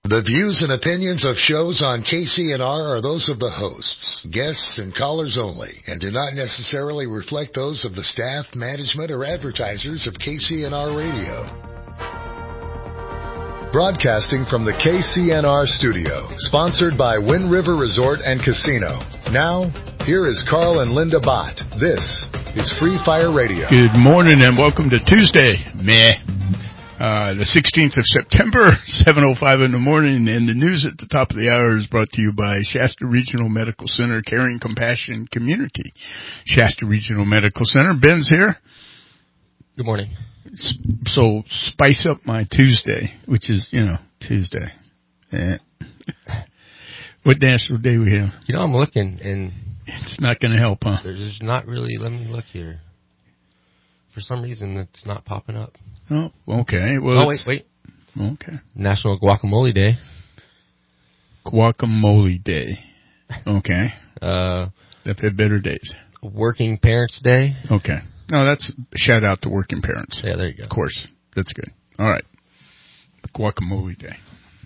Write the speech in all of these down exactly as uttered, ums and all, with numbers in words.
The views and opinions of shows on K C N R are those of the hosts, guests, and callers only, and do not necessarily reflect those of the staff, management, or advertisers of K C N R Radio. Broadcasting from the K C N R studio, sponsored by Wind River Resort and Casino. Now, here is Carl and Linda Bott. This is Free Fire Radio. Good morning and welcome to Tuesday, Meh. Uh, the sixteenth of September, seven oh five in the morning, and the news at the top of the hour is brought to you by Shasta Regional Medical Center, Caring Compassion Community. Shasta Regional Medical Center. Ben's here. Good morning. So, spice up my Tuesday, which is, you know, Tuesday. Eh. What national day we have? You know, I'm looking, and it's not going to help, huh? There's not really, let me look here. For some reason, it's not popping up. Oh, okay. Well, oh, wait, wait. Okay. National Guacamole Day. Guacamole Day. Okay. uh, They've had better days. Working Parents Day. Okay. No, that's a shout out to working parents. Yeah, there you go. Of course. That's good. All right. Guacamole Day.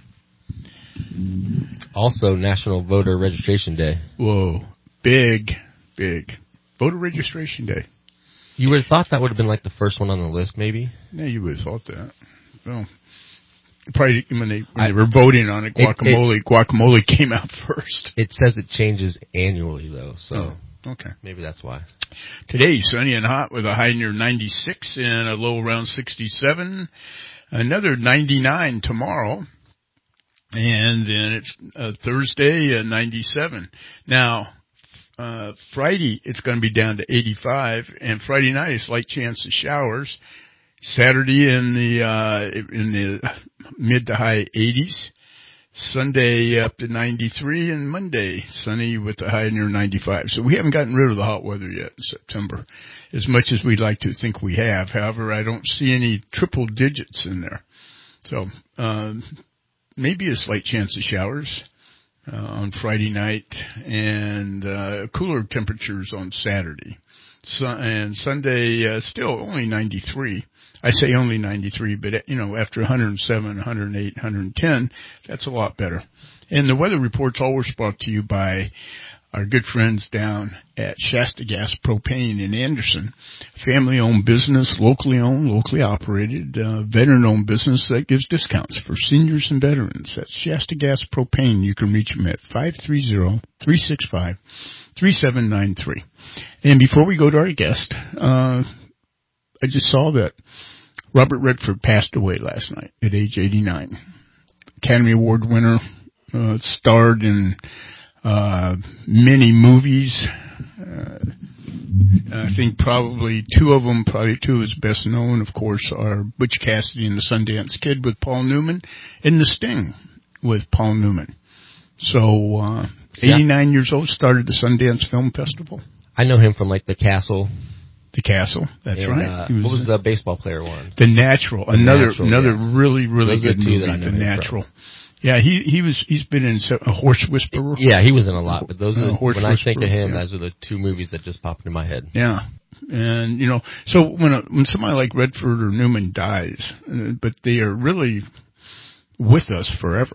Also, National Voter Registration Day. Whoa. Big, big. Voter Registration Day. You would have thought that would have been like the first one on the list, maybe? Yeah, you would have thought that. Well, probably when they, when I, they were voting on it, guacamole, it, it, guacamole came out first. It says it changes annually, though, so oh, okay, maybe that's why. Today, sunny and hot with a high near ninety-six and a low around sixty-seven. Another ninety-nine tomorrow. And then it's uh, Thursday, uh, ninety-seven. Now, Uh, Friday, it's going to be down to eighty-five, and Friday night, a slight chance of showers. Saturday in the, uh, in the mid to high eighties. Sunday up to ninety-three, and Monday, sunny with a high near ninety-five. So we haven't gotten rid of the hot weather yet in September, as much as we'd like to think we have. However, I don't see any triple digits in there. So, uh, maybe a slight chance of showers. Uh, on Friday night, and uh, cooler temperatures on Saturday. So, and Sunday, uh, still only ninety-three. I say only ninety-three, but, you know, after one oh seven, one oh eight, one ten, that's a lot better. And the weather report's always brought to you by our good friends down at Shasta Gas Propane in Anderson. Family-owned business, locally owned, locally operated, uh, veteran-owned business that gives discounts for seniors and veterans. That's Shasta Gas Propane. You can reach them at five three zero, three six five, three seven nine three. And before we go to our guest, uh, I just saw that Robert Redford passed away last night at age eighty-nine. Academy Award winner, uh, starred in Uh, many movies. Uh, I think probably two of them, probably two of his best known, of course, are Butch Cassidy and the Sundance Kid with Paul Newman, and The Sting with Paul Newman. So, uh, eighty-nine yeah. years old, started the Sundance Film Festival. I know him from like The Castle. The Castle, that's and, right. Uh, was what was the baseball player one? The Natural. The Another, Natural, another yes. really, really Those good movie. That I know The Natural. From. Yeah, he he was he's been in a Horse Whisperer. Yeah, he was in a lot, but those are the, uh, Horse when Whisperer, I think of him, yeah. those are the two movies that just popped into my head. Yeah, and you know, so when a, when somebody like Redford or Newman dies, uh, but they are really with us forever.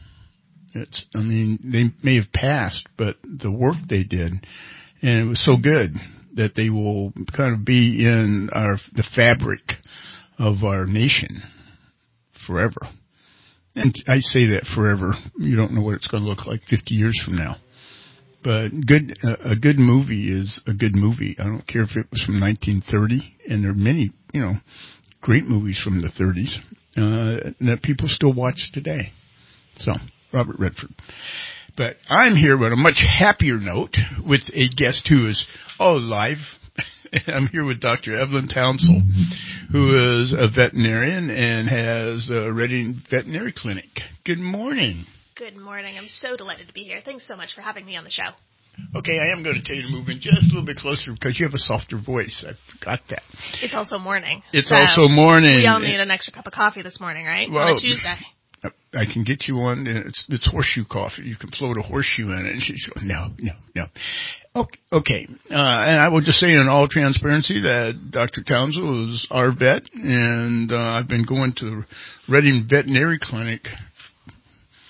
It's I mean they may have passed, but the work they did, and it was so good that they will kind of be in our the fabric of our nation forever. And I say that forever. You don't know what it's going to look like fifty years from now. But good, uh, a good movie is a good movie. I don't care if it was from nineteen thirty, and there are many, you know, great movies from the thirties uh, that people still watch today. So, Robert Redford. But I'm here with a much happier note with a guest who is, oh, live. I'm here with Doctor Evelyn Townsell, who is a veterinarian and has a Reading Veterinary Clinic. Good morning. Good morning. I'm so delighted to be here. Thanks so much for having me on the show. Okay, I am going to tell you to move in just a little bit closer because you have a softer voice. I forgot that. It's also morning. It's so also morning. We all need an extra cup of coffee this morning, right? Well, on a Tuesday. I can get you one. It's, it's horseshoe coffee. You can float a horseshoe in it. And she's going, no, no, no. Okay, okay. Uh, and I will just say in all transparency that Doctor Townsell is our vet, and uh, I've been going to the Reading Veterinary Clinic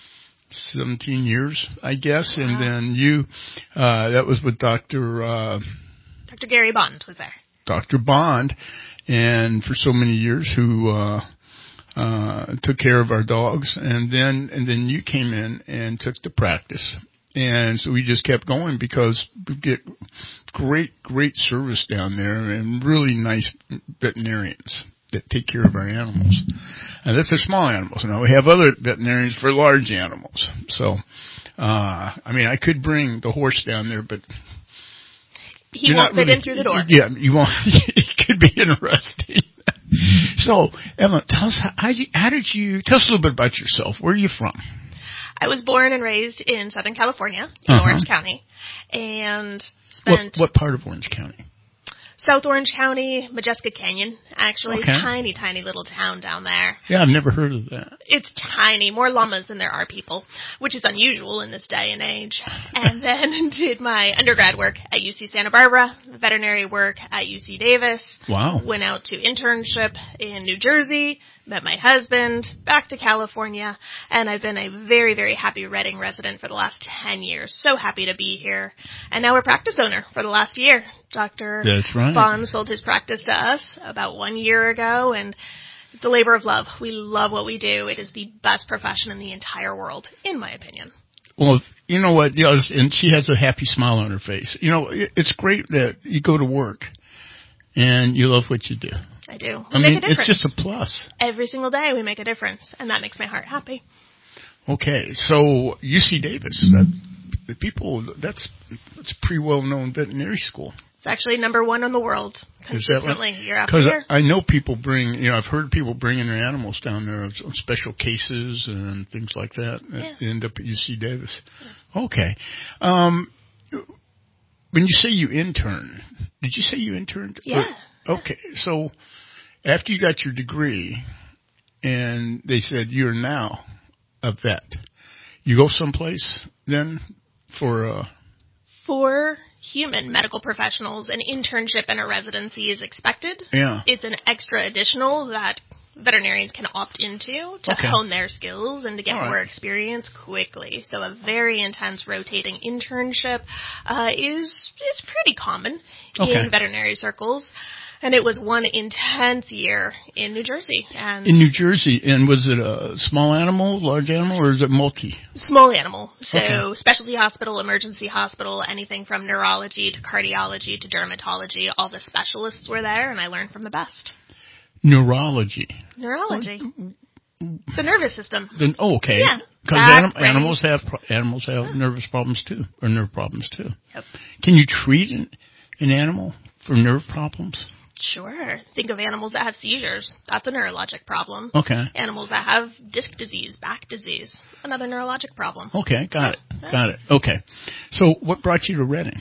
seventeen years, I guess. Wow. And then you, uh, that was with Doctor Uh, Doctor Gary Bond was there. Doctor Bond, and for so many years who, uh, uh, took care of our dogs. And then, and then you came in and took the practice. And so we just kept going because we get great, great service down there and really nice veterinarians that take care of our animals. And that's for small animals. Now we have other veterinarians for large animals. So, uh, I mean, I could bring the horse down there, but he won't fit really, in through the door. Yeah, you won't. It could be interesting. So, Ellen, tell us how, how, you, how did you tell us a little bit about yourself? Where are you from? I was born and raised in Southern California, in uh-huh. Orange County, and spent... What, what part of Orange County? South Orange County, Majeska Canyon, actually. Okay. Tiny, tiny little town down there. Yeah, I've never heard of that. It's tiny, more llamas than there are people, which is unusual in this day and age. And then did my undergrad work at U C Santa Barbara, veterinary work at U C Davis. Wow. Went out to internship in New Jersey, met my husband, back to California, and I've been a very, very happy Redding resident for the last ten years. So happy to be here. And now we're practice owner for the last year. Doctor That's right. Bond sold his practice to us about one year ago, and it's a labor of love. We love what we do. It is the best profession in the entire world, in my opinion. Well, you know what, you know, and she has a happy smile on her face. You know, it's great that you go to work and you love what you do. I do. I We make mean, a difference. it's just a plus. Every single day we make a difference, and that makes my heart happy. Okay, so U C Davis, that, the people, that's, that's a pretty well-known veterinary school. It's actually number one in the world consistently year after year. Because I know people bring, you know, I've heard people bringing their animals down there on special cases and things like that. Yeah. That end up at U C Davis. Yeah. Okay. Um, when you say you intern, did you say you interned? Yeah. Or, okay, so after you got your degree and they said you're now a vet, you go someplace then for uh For human medical professionals, an internship and a residency is expected. Yeah. It's an extra additional that veterinarians can opt into to okay. hone their skills and to get All right. more experience quickly. So a very intense rotating internship uh, is is pretty common okay. in veterinary circles. And it was one intense year in New Jersey. And in New Jersey, and was it a small animal, large animal, or is it multi? Small animal. So okay. specialty hospital, emergency hospital, anything from neurology to cardiology to dermatology. All the specialists were there, and I learned from the best. Neurology. Neurology. The nervous system. Then, oh, okay. Yeah. Because anim- animals have pro- animals have yeah. nervous problems too, or nerve problems too. Yep. Can you treat an, an animal for nerve problems? Sure. Think of animals that have seizures. That's a neurologic problem. Okay. Animals that have disc disease, back disease, another neurologic problem. Okay, got it. Got it. Okay. So what brought you to Redding?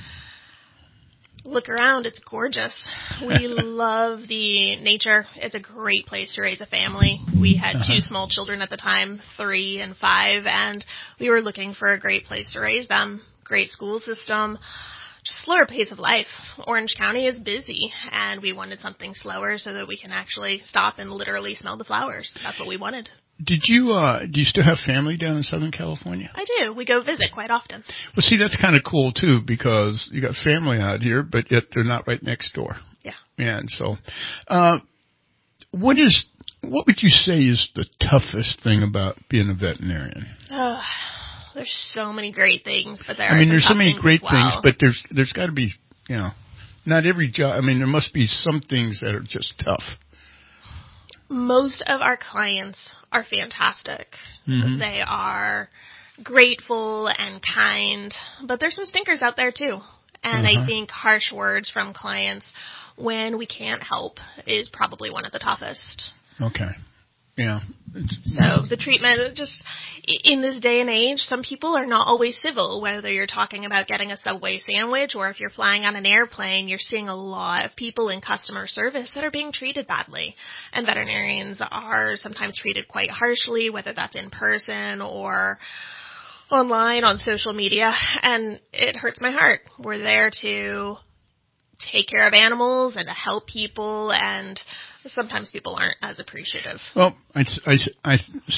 Look around. It's gorgeous. We love the nature. It's a great place to raise a family. We had uh-huh. two small children at the time, three and five, and we were looking for a great place to raise them. Great school system. Just slower pace of life. Orange County is busy, and we wanted something slower so that we can actually stop and literally smell the flowers. That's what we wanted. Did you, uh, do you still have family down in Southern California? I do. We go visit quite often. Well, see, that's kind of cool, too, because you got family out here, but yet they're not right next door. Yeah. And so, uh, what is, what would you say is the toughest thing about being a veterinarian? Oh, there's so many great things, but there I are mean, some there's so tough many things great as well. things, but there's, there's got to be, you know, not every job, I mean, there must be some things that are just tough. Most of our clients are fantastic. Mm-hmm. They are grateful and kind, but there's some stinkers out there too. And uh-huh. I think harsh words from clients when we can't help is probably one of the toughest. Okay. Yeah. So the treatment, just in this day and age, some people are not always civil, whether you're talking about getting a Subway sandwich or if you're flying on an airplane, you're seeing a lot of people in customer service that are being treated badly. And veterinarians are sometimes treated quite harshly, whether that's in person or online on social media. And it hurts my heart. We're there to take care of animals and to help people, and sometimes people aren't as appreciative. Well, I, I, I,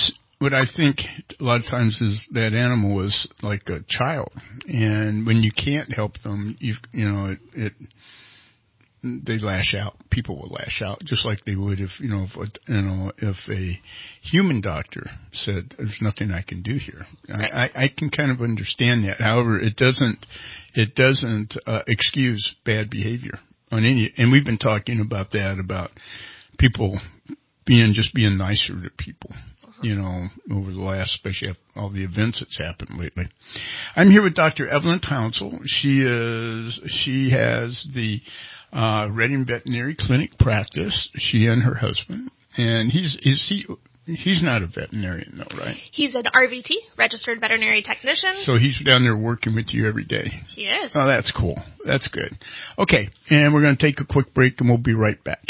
what I think a lot of times is that animal is like a child, and when you can't help them, you you know it, it they lash out. People will lash out just like they would if you know if you know if a human doctor said there's nothing I can do here. Right. I, I, I can kind of understand that. However, it doesn't it doesn't uh, excuse bad behavior on any. And we've been talking about that about people being just being nicer to people. You know, over the last, especially after all the events that's happened lately. I'm here with Doctor Evelyn Townsell. She is she has the Uh, Redding Veterinary Clinic practice, she and her husband. And he's, is he, he's not a veterinarian though, right? He's an R V T, registered veterinary technician. So he's down there working with you every day. He is. Oh, that's cool. That's good. Okay. And we're going to take a quick break and we'll be right back.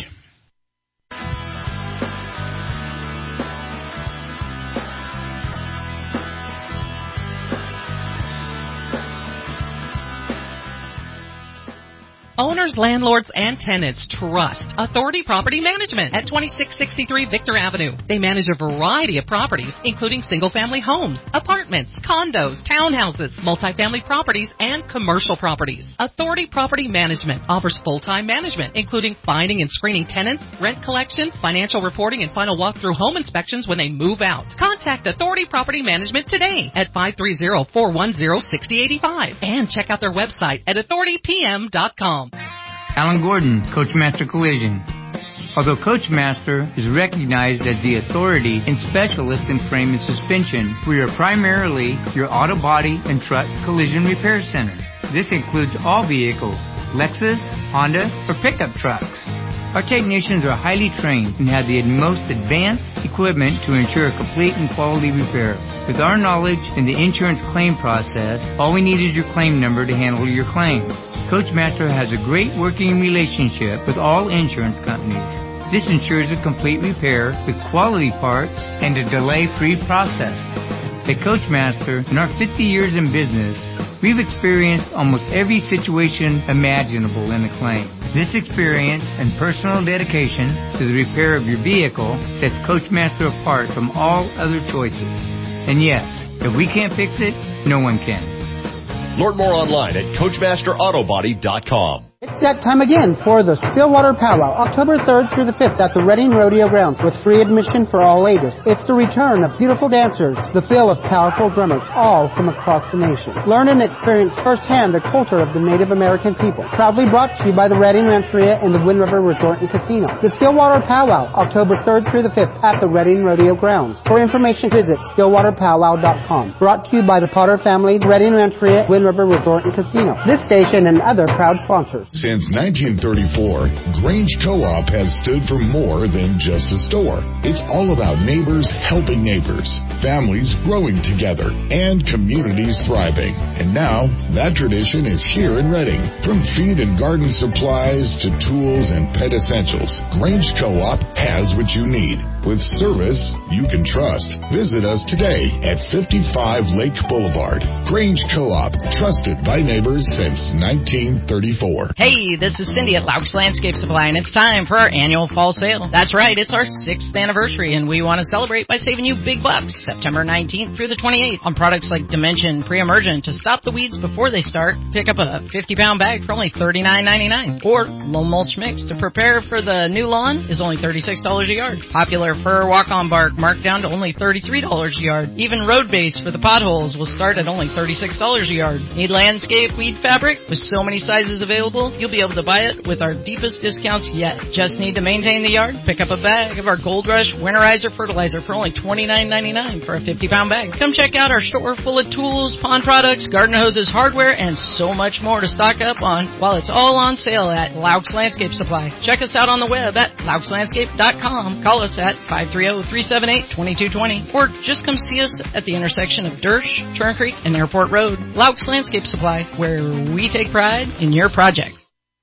Owners, landlords, and tenants trust Authority Property Management at twenty-six sixty-three Victor Avenue. They manage a variety of properties, including single-family homes, apartments, condos, townhouses, multifamily properties, and commercial properties. Authority Property Management offers full-time management, including finding and screening tenants, rent collection, financial reporting, and final walkthrough home inspections when they move out. Contact Authority Property Management today at five three zero, four one zero, six zero eight five and check out their website at authority p m dot com. Alan Gordon, Coachmaster Collision. Although Coachmaster is recognized as the authority and specialist in frame and suspension, we are primarily your auto body and truck collision repair center. This includes all vehicles, Lexus, Honda, or pickup trucks. Our technicians are highly trained and have the most advanced equipment to ensure a complete and quality repair. With our knowledge in the insurance claim process, all we need is your claim number to handle your claim. Coachmaster has a great working relationship with all insurance companies. This ensures a complete repair with quality parts and a delay-free process. At Coachmaster, in our fifty years in business, we've experienced almost every situation imaginable in a claim. This experience and personal dedication to the repair of your vehicle sets Coachmaster apart from all other choices. And yes, if we can't fix it, no one can. Learn more online at coachmaster auto body dot com. It's that time again for the Stillwater Powwow, October third through the fifth at the Redding Rodeo Grounds with free admission for all ages. It's the return of beautiful dancers, the feel of powerful drummers, all from across the nation. Learn and experience firsthand the culture of the Native American people. Proudly brought to you by the Redding Rancheria and the Wind River Resort and Casino. The Stillwater Powwow, October third through the fifth at the Redding Rodeo Grounds. For information, visit stillwater powwow dot com. Brought to you by the Potter family, Redding Rancheria, Wind River Resort and Casino. This station and other proud sponsors. Since nineteen thirty-four, Grange Co-op has stood for more than just a store. It's all about neighbors helping neighbors, families growing together, and communities thriving. And now, that tradition is here in Redding. From feed and garden supplies to tools and pet essentials, Grange Co-op has what you need. With service you can trust. Visit us today at fifty-five Lake Boulevard. Grange Co-op, trusted by neighbors since nineteen thirty-four. Hey, this is Cindy at Laux Landscape Supply, and it's time for our annual fall sale. That's right, it's our sixth anniversary, and we want to celebrate by saving you big bucks September nineteenth through the twenty-eighth on products like Dimension Pre-Emergent to stop the weeds before they start. Pick up a fifty-pound bag for only thirty-nine ninety-nine. Or Low Mulch Mix to prepare for the new lawn is only thirty-six dollars a yard. Popular Fir Walk-On Bark marked down to only thirty-three dollars a yard. Even Road Base for the potholes will start at only thirty-six dollars a yard. Need landscape weed fabric with so many sizes available? You'll be able to buy it with our deepest discounts yet. Just need to maintain the yard? Pick up a bag of our Gold Rush Winterizer Fertilizer for only twenty-nine ninety-nine for a fifty-pound bag. Come check out our store full of tools, pond products, garden hoses, hardware, and so much more to stock up on while it's all on sale at Laux Landscape Supply. Check us out on the web at laux landscape dot com. Call us at five three zero, three seven eight, two two two zero or just come see us at the intersection of Dersh, Turn Creek, and Airport Road. Laux Landscape Supply, where we take pride in your project.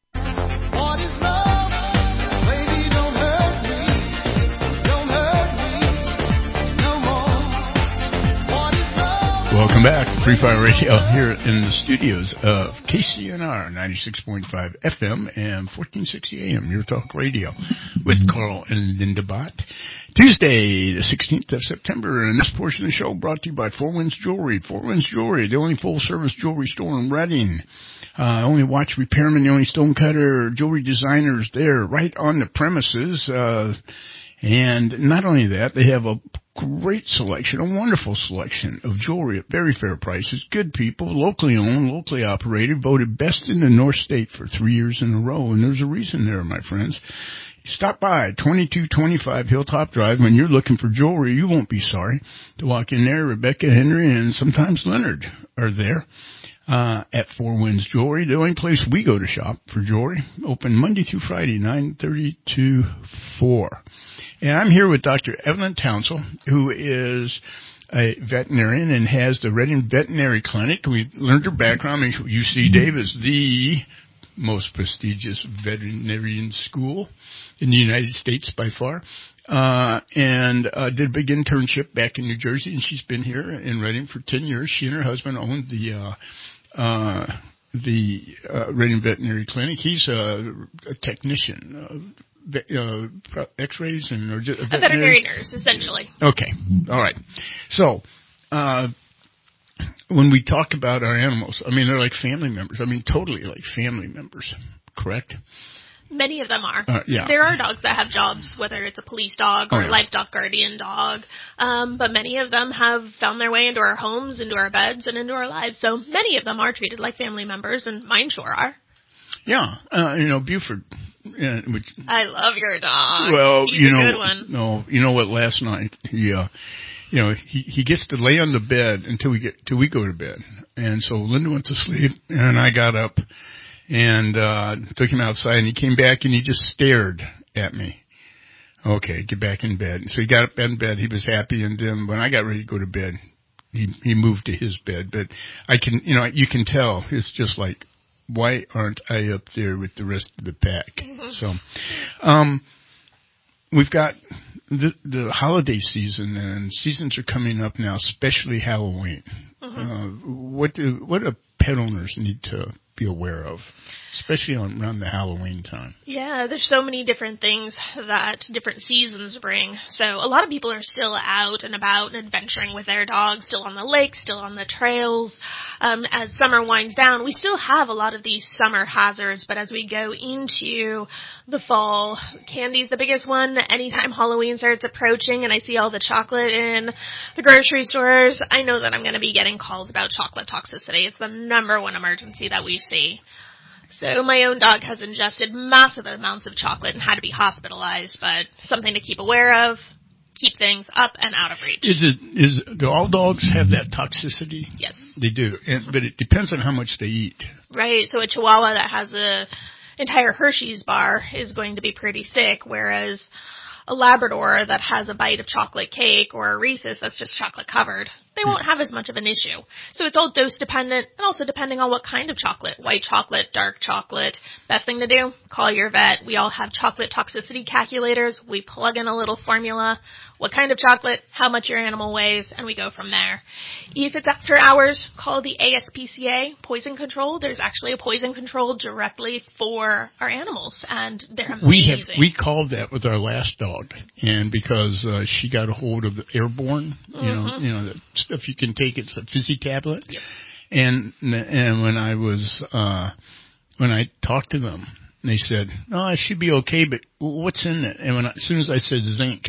Welcome back to Free Fire Radio here in the studios of K C N R ninety-six point five F M and fourteen sixty A M, Your Talk Radio, with Carl and Linda Bott. Tuesday, the sixteenth of September, and this portion of the show brought to you by Four Winds Jewelry. Four Winds Jewelry, the only full-service jewelry store in Reading. Uh, only watch repairman, the only stonecutter, jewelry designers there, right on the premises. Uh, and not only that, they have a great selection, a wonderful selection of jewelry at very fair prices. Good people, locally owned, locally operated, voted best in the North State for three years in a row. And there's a reason there, my friends. Stop by twenty-two twenty-five Hilltop Drive. When you're looking for jewelry, you won't be sorry to walk in there. Rebecca, Henry, and sometimes Leonard are there uh, at Four Winds Jewelry, the only place we go to shop for jewelry. Open Monday through Friday, nine thirty to four. And I'm here with Doctor Evelyn Townsell, who is a veterinarian and has the Reading Veterinary Clinic. We learned her background. U C Dave is the most prestigious veterinarian school in the United States by far, uh, and uh, did a big internship back in New Jersey, and she's been here in Reading for ten years. She and her husband owned the uh, uh, the uh, Reading Veterinary Clinic. He's a, a technician, uh, uh, X-rays and or just a, a veterinary nurse, essentially. Okay, all right. So. Uh, When we talk about our animals, I mean, they're like family members. I mean, totally like family members, correct? Many of them are. Uh, yeah. There are dogs that have jobs, whether it's a police dog or oh, yeah. a livestock guardian dog. Um, but many of them have found their way into our homes, into our beds, and into our lives. So many of them are treated like family members, and mine sure are. Yeah. Uh, you know, Buford. Uh, which, I love your dog. Well, He's you a know, good one. no, you know what? Last night he, uh, you know, he he gets to lay on the bed until we get till we go to bed, and so Linda went to sleep, and I got up and uh took him outside, and he came back and he just stared at me. Okay, get back in bed. So he got up in bed. He was happy, and then when I got ready to go to bed, he he moved to his bed. But I can, you know, you can tell it's just like, why aren't I up there with the rest of the pack? Mm-hmm. So, um, we've got the, the holiday season, and seasons are coming up now, especially Halloween. Mm-hmm. Uh, what do what do pet owners need to be aware of, especially on around the Halloween time? Yeah, there's so many different things that different seasons bring. So a lot of people are still out and about and adventuring with their dogs, still on the lake, still on the trails. Um, as summer winds down, we still have a lot of these summer hazards, but as we go into the fall, candy's the biggest one. Anytime Halloween starts approaching and I see all the chocolate in the grocery stores, I know that I'm going to be getting calls about chocolate toxicity. It's the number one emergency that we see. So my own dog has ingested massive amounts of chocolate and had to be hospitalized, but something to keep aware of, keep things up and out of reach. Is it, is, do all dogs have that toxicity? Yes. They do, and, but it depends on how much they eat. Right, so a Chihuahua that has a entire Hershey's bar is going to be pretty sick, whereas a Labrador that has a bite of chocolate cake or a Reese's that's just chocolate covered, they won't have as much of an issue. So it's all dose dependent and also depending on what kind of chocolate. White chocolate, dark chocolate. Best thing to do, call your vet. We all have chocolate toxicity calculators. We plug in a little formula, what kind of chocolate, how much your animal weighs, and we go from there. If it's after hours, call the A S P C A, poison control. There's actually a poison control directly for our animals, and they're amazing. We have we called that with our last dog, and because uh, she got a hold of the airborne, you mm-hmm. know, you know, the stuff you can take, it's a fizzy tablet. Yep. And and when I was uh, when I talked to them, they said, "Oh, it should be okay, but what's in it?" And when I, as soon as I said zinc.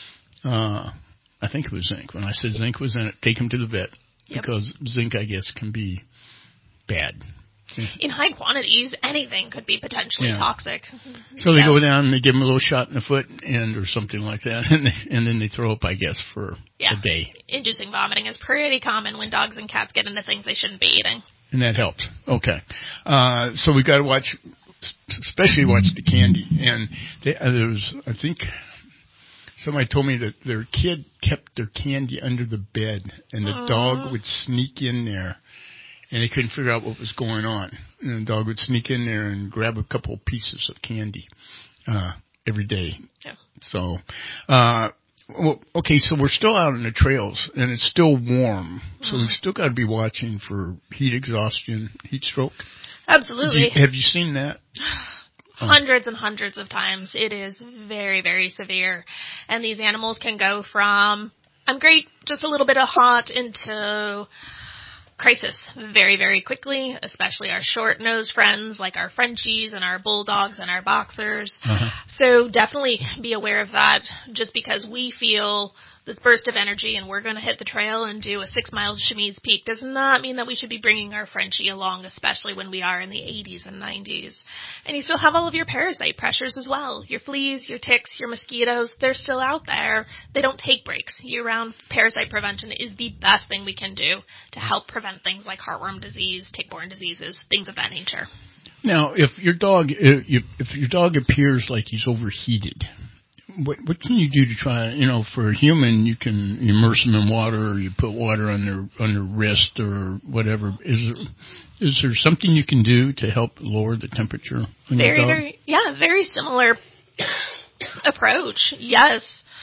Uh, I think it was zinc. When I said zinc was in it, take him to the vet. Yep. Because zinc, I guess, can be bad. In high quantities, anything could be potentially yeah. toxic. So they yeah. go down and they give him a little shot in the foot and or something like that, and, they, and then they throw up, I guess, for yeah. a day. Inducing vomiting is pretty common when dogs and cats get into things they shouldn't be eating. And that helps. Okay. Uh, so we got to watch, especially watch the candy. And they, uh, there was, I think... Somebody told me that their kid kept their candy under the bed, and the Aww. dog would sneak in there, and they couldn't figure out what was going on. And the dog would sneak in there and grab a couple of pieces of candy uh, every day. Yeah. So, uh, well, okay, so we're still out on the trails, and it's still warm, so mm. we've still got to be watching for heat exhaustion, heat stroke. Absolutely. You, have you seen that? Hundreds and hundreds of times. It is very, very severe. And these animals can go from, I'm great, just a little bit of hot, into crisis very, very quickly, especially our short-nosed friends like our Frenchies and our Bulldogs and our Boxers. Uh-huh. So definitely be aware of that. Just because we feel this burst of energy and we're going to hit the trail and do a six-mile Chemise Peak does not mean that we should be bringing our Frenchie along, especially when we are in the eighties and nineties. And you still have all of your parasite pressures as well. Your fleas, your ticks, your mosquitoes, they're still out there. They don't take breaks. Year-round parasite prevention is the best thing we can do to help prevent things like heartworm disease, tick-borne diseases, things of that nature. Now, if your dog if, if your dog appears like he's overheated, What what can you do to try, you know, for a human, you can immerse them in water, or you put water on their on their wrist or whatever. Is there, is there something you can do to help lower the temperature on Very, your dog? very, yeah, very similar approach. Yes.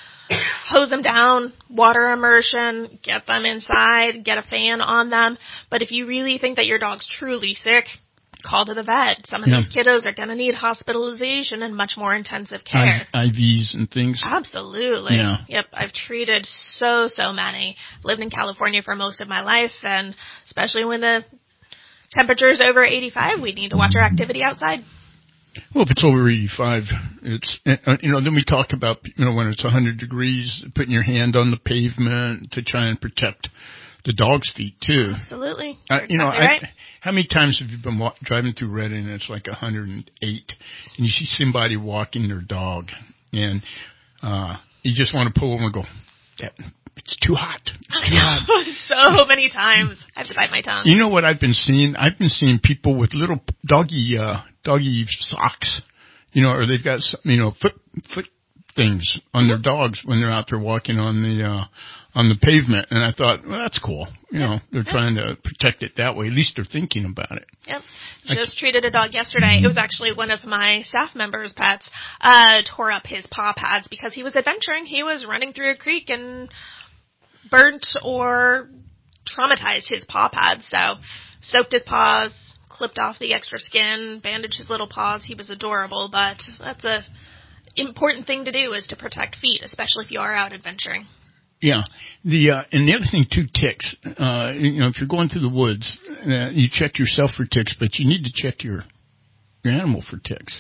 Hose them down, water immersion, get them inside, get a fan on them. But if you really think that your dog's truly sick, call to the vet. Some of yeah. these kiddos are going to need hospitalization and much more intensive care. I, IVs and things. Absolutely. Yeah. Yep. I've treated so, so many. Lived in California for most of my life, and especially when the temperature is over eighty-five, we need to watch our activity outside. Well, if it's over eighty-five, it's, uh, you know, then we talk about, you know, when it's one hundred degrees, putting your hand on the pavement to try and protect the dog's feet, too. Absolutely. Uh, you know, exactly right. I, how many times have you been wa- driving through Redding and it's like one hundred eight, and you see somebody walking their dog, and uh, you just want to pull them and go, that, it's too hot. It's too hot. So many times. I have to bite my tongue. You know what I've been seeing? I've been seeing people with little doggy, uh, doggy socks, you know, or they've got, some, you know, foot, foot things on their dogs when they're out there walking on the, uh, on the pavement. And I thought, well, that's cool. You yep. know, they're yep. trying to protect it that way. At least they're thinking about it. Yep. Just I, treated a dog yesterday. It was actually one of my staff members' pets, uh, tore up his paw pads because he was adventuring. He was running through a creek and burnt or traumatized his paw pads. So soaked his paws, clipped off the extra skin, bandaged his little paws. He was adorable, but that's a important thing to do, is to protect feet, especially if you are out adventuring. Yeah. The, uh, and the other thing too, ticks, uh, you know, if you're going through the woods, uh, you check yourself for ticks, but you need to check your, your animal for ticks.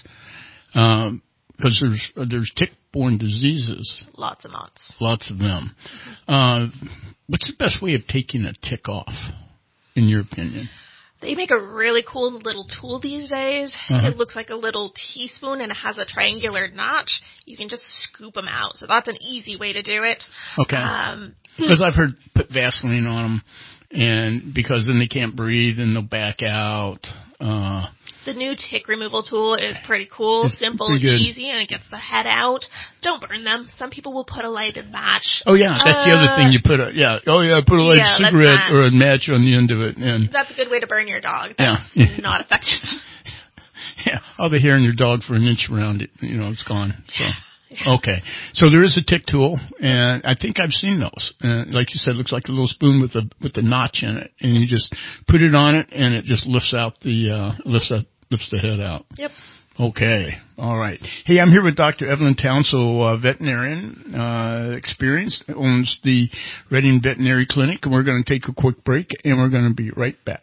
Um, because there's, uh, there's tick-borne diseases. Lots and lots. Lots of them. Mm-hmm. Uh, what's the best way of taking a tick off, in your opinion? They make a really cool little tool these days. Uh-huh. It looks like a little teaspoon, and it has a triangular notch. You can just scoop them out. So that's an easy way to do it. Okay. Um, because I've heard put Vaseline on them, and because then they can't breathe and they'll back out. Uh, the new tick removal tool is pretty cool, it's simple, pretty easy, and it gets the head out. Don't burn them. Some people will put a lighted match. Oh yeah, that's uh, the other thing you put a yeah. Oh yeah, put a lighted yeah, cigarette or a match on the end of it, and that's a good way to burn your dog. That's yeah. not effective. Yeah, all the hair in your dog for an inch around it, you know, it's gone. So. Okay, so there is a tick tool, and I think I've seen those. And like you said, it looks like a little spoon with a with a notch in it, and you just put it on it, and it just lifts out the uh, lifts up lifts the head out. Yep. Okay. All right. Hey, I'm here with Doctor Evelyn Townsend, uh, veterinarian, uh, experienced, owns the Redding Veterinary Clinic, and we're going to take a quick break, and we're going to be right back.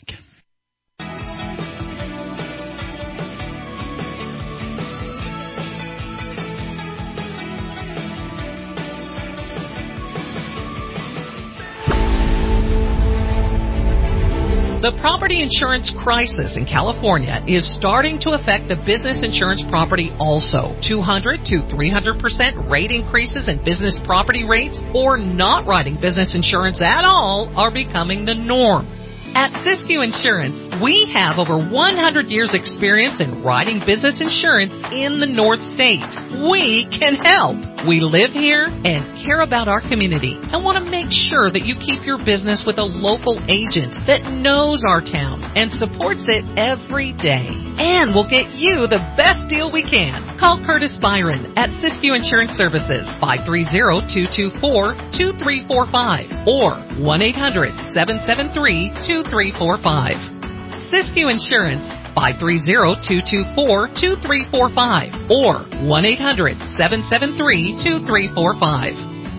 The property insurance crisis in California is starting to affect the business insurance property also. two hundred to three hundred percent rate increases in business property rates, or not writing business insurance at all, are becoming the norm. At Siskiyou Insurance, we have over one hundred years experience in writing business insurance in the North State. We can help. We live here and care about our community and want to make sure that you keep your business with a local agent that knows our town and supports it every day. And we'll get you the best deal we can. Call Curtis Byron at Siskiyou Insurance Services, five three zero, two two four, two three four five or one eight hundred, seven seven three, two three four five. Siskiyou Insurance, five three zero, two two four, two three four five or one eight hundred, seven seven three, two three four five.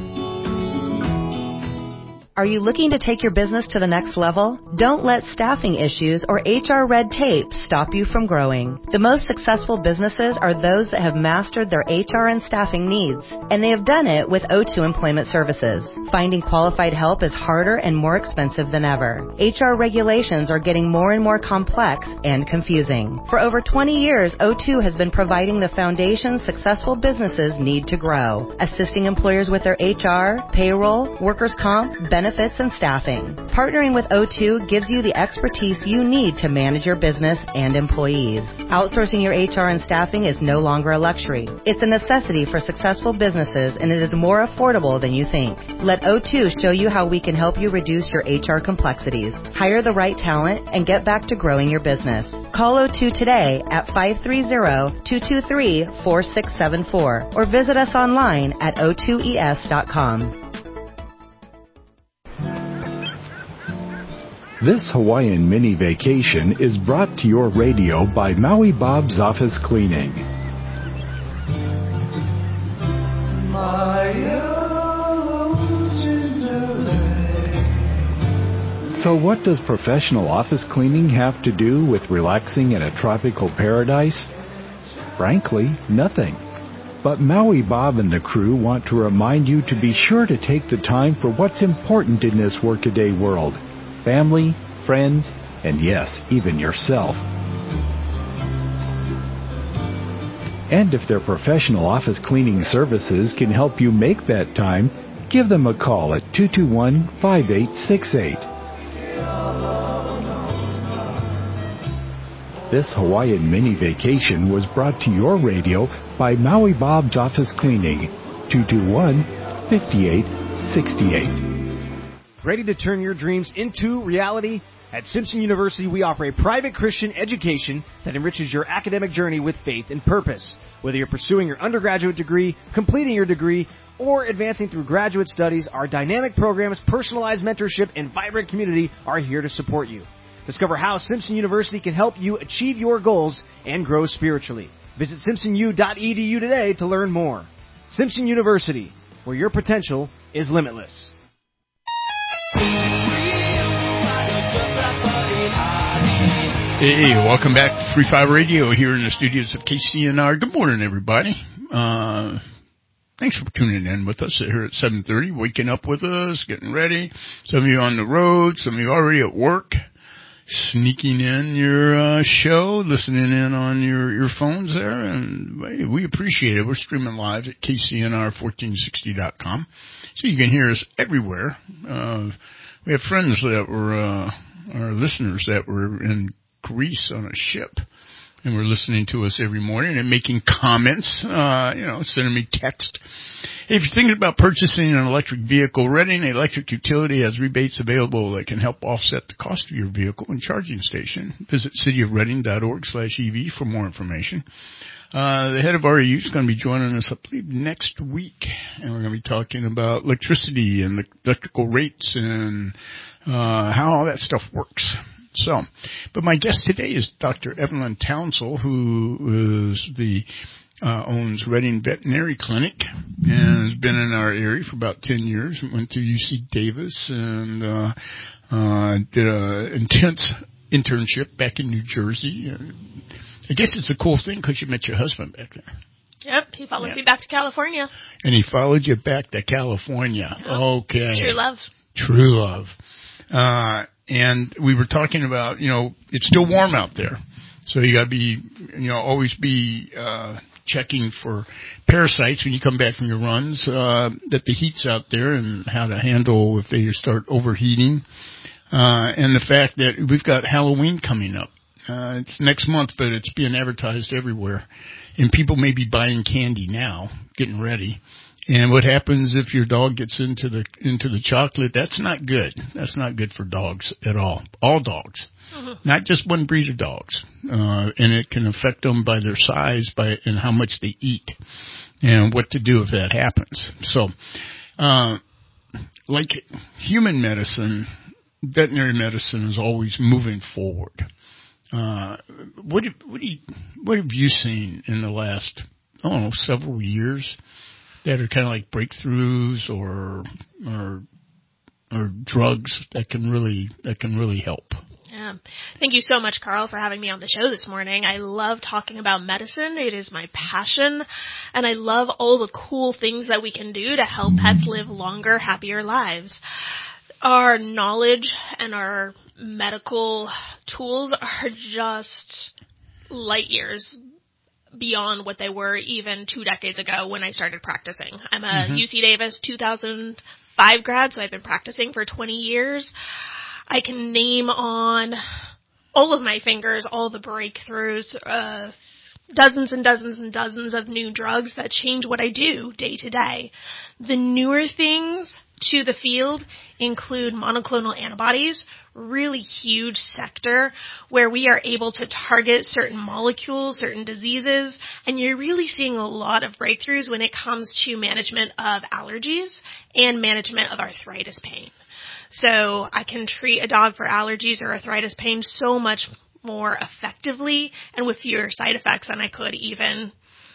Are you looking to take your business to the next level? Don't let staffing issues or H R red tape stop you from growing. The most successful businesses are those that have mastered their H R and staffing needs, and they have done it with O two Employment Services. Finding qualified help is harder and more expensive than ever. H R regulations are getting more and more complex and confusing. For over twenty years, O two has been providing the foundation successful businesses need to grow, assisting employers with their H R, payroll, workers' comp, benefits, benefits, and staffing. Partnering with O two gives you the expertise you need to manage your business and employees. Outsourcing your H R and staffing is no longer a luxury. It's a necessity for successful businesses, and it is more affordable than you think. Let O two show you how we can help you reduce your H R complexities, hire the right talent, and get back to growing your business. Call O two today at five three zero, two two three, four six seven four or visit us online at O two E S dot com. This Hawaiian mini vacation is brought to your radio by Maui Bob's Office Cleaning. So what does professional office cleaning have to do with relaxing in a tropical paradise? Frankly, nothing. But Maui Bob and the crew want to remind you to be sure to take the time for what's important in this workaday world. Family, friends, and yes, even yourself. And if their professional office cleaning services can help you make that time, give them a call at two two one, five eight six eight. This Hawaiian mini vacation was brought to your radio by Maui Bob's Office Cleaning, two two one, five eight six eight. Ready to turn your dreams into reality? At Simpson University, we offer a private Christian education that enriches your academic journey with faith and purpose. Whether you're pursuing your undergraduate degree, completing your degree, or advancing through graduate studies, our dynamic programs, personalized mentorship, and vibrant community are here to support you. Discover how Simpson University can help you achieve your goals and grow spiritually. Visit simpson u dot e d u today to learn more. Simpson University, where your potential is limitless. Hey, welcome back to Free Fire Radio here in the studios of K C N R. Good morning, everybody. Uh, thanks for tuning in with us here at seven thirty, waking up with us, getting ready. Some of you on the road, some of you already at work, sneaking in your uh, show, listening in on your, your phones there, and hey, we appreciate it. We're streaming live at K C N R fourteen sixty dot com, so you can hear us everywhere. Uh, we have friends that were, uh, our listeners that were in Greece on a ship, and were listening to us every morning and making comments, uh, you know, sending me text. If you're thinking about purchasing an electric vehicle, Redding Electric Utility has rebates available that can help offset the cost of your vehicle and charging station. Visit cityofredding.org slash EV for more information. Uh, the head of R E U is going to be joining us, I believe, next week, and we're going to be talking about electricity and the electrical rates and uh, how all that stuff works. So, but my guest today is Doctor Evelyn Townsell, who is the uh, owns Redding Veterinary Clinic and has been in our area for about ten years. Went to U C Davis and uh, uh, did an intense internship back in New Jersey. Uh, I guess it's a cool thing because you met your husband back there. Yep, he followed yeah. me back to California. And he followed you back to California. Yep. Okay. True love. True love. Uh, and we were talking about, you know, it's still warm out there. So you gotta be, you know, always be, uh, checking for parasites when you come back from your runs, uh, that the heat's out there and how to handle if they start overheating. Uh, and the fact that we've got Halloween coming up. Uh, it's next month, but it's being advertised everywhere. And people may be buying candy now, getting ready. And what happens if your dog gets into the into the chocolate? That's not good. That's not good for dogs at all. All dogs, mm-hmm. Not just one breed of dogs. Uh, and it can affect them by their size, by and how much they eat, and what to do if that happens. So, uh, like human medicine, veterinary medicine is always moving forward. Uh, what, what, do you, what have you seen in the last, I don't know, several years that are kind of like breakthroughs or, or, or drugs that can really, that can really help? Yeah. Thank you so much, Carl, for having me on the show this morning. I love talking about medicine. It is my passion, and I love all the cool things that we can do to help pets live longer, happier lives. Our knowledge and our medical tools are just light years beyond what they were even two decades ago when I started practicing. I'm a mm-hmm. U C Davis two thousand five grad, so I've been practicing for twenty years. I can name on all of my fingers all the breakthroughs, uh, dozens and dozens and dozens of new drugs that change what I do day to day. The newer things to the field include monoclonal antibodies, really huge sector where we are able to target certain molecules, certain diseases, and you're really seeing a lot of breakthroughs when it comes to management of allergies and management of arthritis pain. So I can treat a dog for allergies or arthritis pain so much more effectively and with fewer side effects than I could even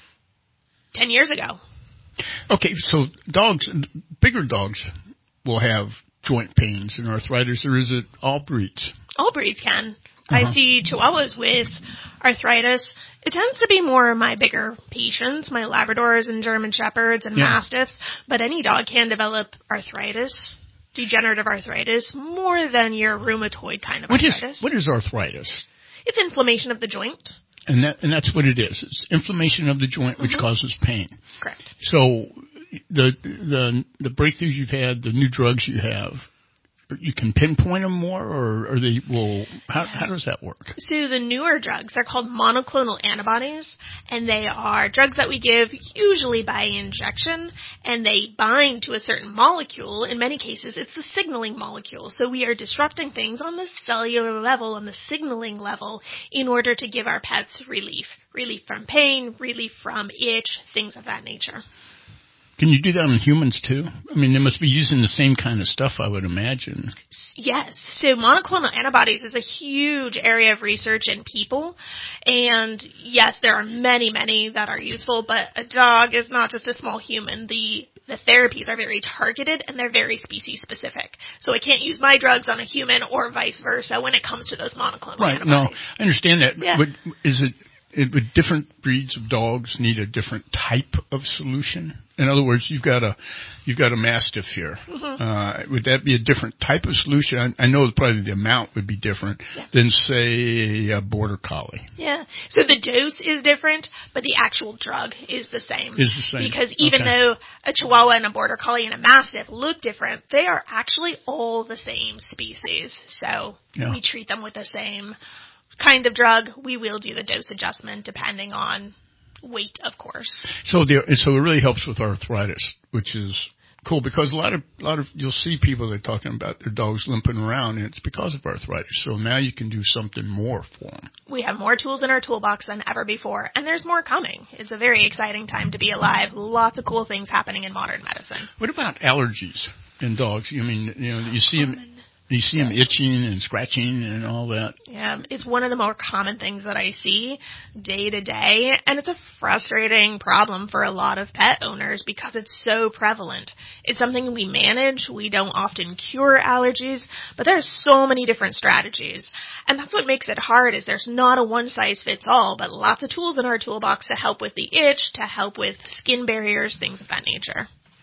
ten years ago. Okay, so dogs, bigger dogs will have joint pains and arthritis, or is it all breeds? All breeds can. Uh-huh. I see Chihuahuas with arthritis. It tends to be more my bigger patients, my Labradors and German Shepherds and yeah. Mastiffs, but any dog can develop arthritis. Degenerative arthritis, more than your rheumatoid kind of what arthritis. Is, what is arthritis? It's inflammation of the joint. And that and that's what it is. It's inflammation of the joint, which mm-hmm. causes pain. Correct. So the the the breakthroughs you've had, the new drugs you have, you can pinpoint them more, or are they? Well, how how does that work? So the newer drugs, they're called monoclonal antibodies, and they are drugs that we give usually by injection, and they bind to a certain molecule. In many cases, it's the signaling molecule. So we are disrupting things on the cellular level, on the signaling level, in order to give our pets relief. Relief from pain, relief from itch, things of that nature. Can you do that on humans, too? I mean, they must be using the same kind of stuff, I would imagine. Yes. So monoclonal antibodies is a huge area of research in people. And, yes, there are many, many that are useful, but a dog is not just a small human. The the therapies are very targeted, and they're very species-specific. So I can't use my drugs on a human or vice versa when it comes to those monoclonal right, antibodies. Right, no, I understand that. Yeah. But is it... It, would different breeds of dogs need a different type of solution? In other words, you've got a you've got a Mastiff here. Mm-hmm. Uh, would that be a different type of solution? I, I know probably the amount would be different yeah. than, say, a Border Collie. Yeah. So the dose is different, but the actual drug is the same. Is the same. Because even okay. though a Chihuahua and a Border Collie and a Mastiff look different, they are actually all the same species. So yeah. we treat them with the same kind of drug. We will do the dose adjustment depending on weight, of course. So the so it really helps with arthritis, which is cool because a lot of a lot of you'll see people that are talking about their dogs limping around, and it's because of arthritis. So now you can do something more for them. We have more tools in our toolbox than ever before, and there's more coming. It's a very exciting time to be alive. Lots of cool things happening in modern medicine. What about allergies in dogs? I mean, you know, you see them. You see them itching and scratching and all that. Yeah, it's one of the more common things that I see day to day, and it's a frustrating problem for a lot of pet owners because it's so prevalent. It's something we manage. We don't often cure allergies, but there's so many different strategies, and that's what makes it hard is there's not a one-size-fits-all, but lots of tools in our toolbox to help with the itch, to help with skin barriers, things of that nature.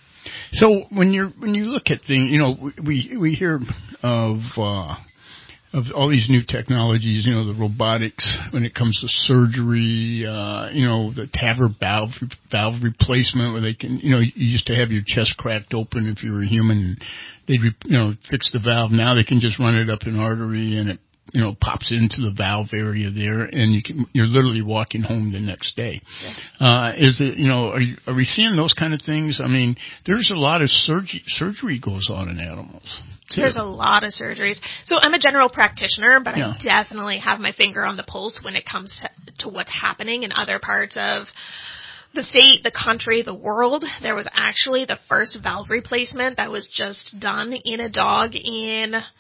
So when you're when you look at things, you know, we we hear of uh, of all these new technologies, you know, the robotics when it comes to surgery, uh, you know, the TAVR valve valve replacement where they can, you know, you used to have your chest cracked open if you were a human, they'd you know fix the valve. Now they can just run it up an artery and it, you know, pops into the valve area there, and you can, you're literally walking home the next day. Yeah. Uh, is it, you know, are, you, are we seeing those kind of things? I mean, there's a lot of surgery, surgery goes on in animals, too. There's a lot of surgeries. So I'm a general practitioner, but yeah. I definitely have my finger on the pulse when it comes to, to what's happening in other parts of the state, the country, the world. There was actually the first valve replacement that was just done in a dog in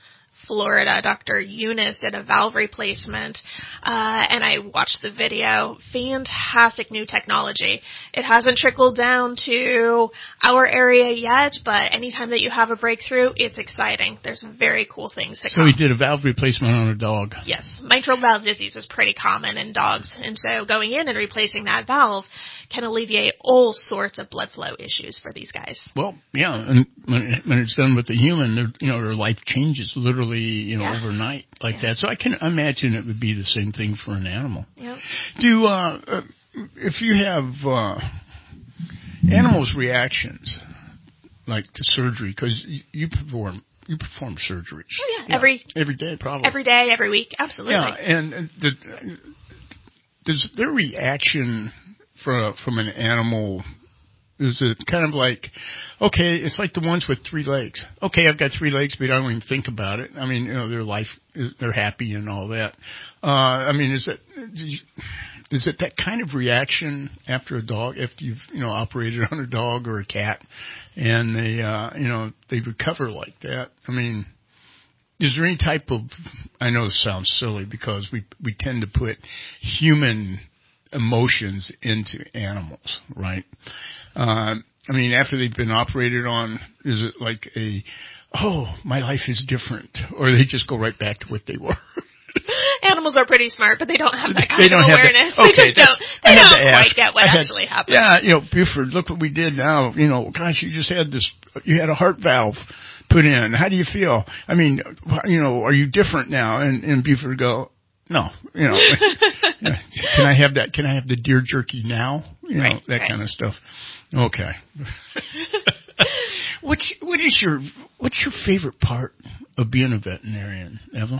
Florida. Doctor Eunice did a valve replacement, uh, and I watched the video. Fantastic new technology. It hasn't trickled down to our area yet, but anytime that you have a breakthrough, it's exciting. There's very cool things to so come. So he did a valve replacement on a dog. Yes. Mitral valve disease is pretty common in dogs, and so going in and replacing that valve can alleviate all sorts of blood flow issues for these guys. Well, yeah, and when, when it's done with the human, you know, their life changes literally, you know, yeah. overnight like yeah. that. So I can imagine it would be the same thing for an animal. Yep. Do uh, uh, if you have uh, animals' reactions like to surgery, because you, you perform you perform surgeries. Oh yeah, yeah, every every day probably. Every day, every week, absolutely. Yeah, and, and the, does their reaction from from an animal, is it kind of like, okay, it's like the ones with three legs. Okay, I've got three legs, but I don't even think about it. I mean, you know, their life, is, they're happy and all that. Uh, I mean, is it is it that kind of reaction after a dog, after you've, you know, operated on a dog or a cat, and they, uh, you know, they recover like that? I mean, is there any type of, I know this sounds silly because we we tend to put human emotions into animals, right? Uh, I mean, after they've been operated on, is it like a, oh, my life is different, or they just go right back to what they were? Animals are pretty smart, but they don't have that kind they don't of have awareness. That. Okay, they just don't, they don't quite ask. get what had, actually happened. Yeah, you know, Buford, look what we did now. You know, gosh, you just had this, you had a heart valve put in. How do you feel? I mean, you know, are you different now? And, and Buford would go, no, you know, can I have that? Can I have the deer jerky now? You know, right, that right. kind of stuff. Okay. What's, what is your, what's your favorite part of being a veterinarian, Eva?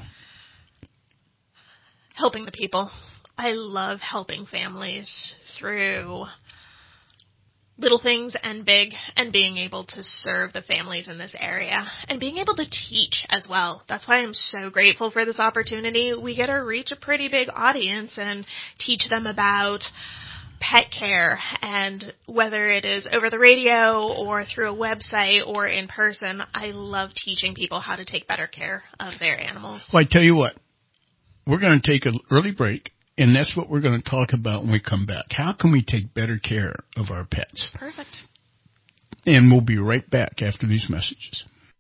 Helping the people. I love helping families through little things and big, and being able to serve the families in this area and being able to teach as well. That's why I'm so grateful for this opportunity. We get to reach a pretty big audience and teach them about pet care, and whether it is over the radio or through a website or in person, I love teaching people how to take better care of their animals. Well, I tell you what, we're going to take an early break. And that's what we're going to talk about when we come back. How can we take better care of our pets? Perfect. And we'll be right back after these messages.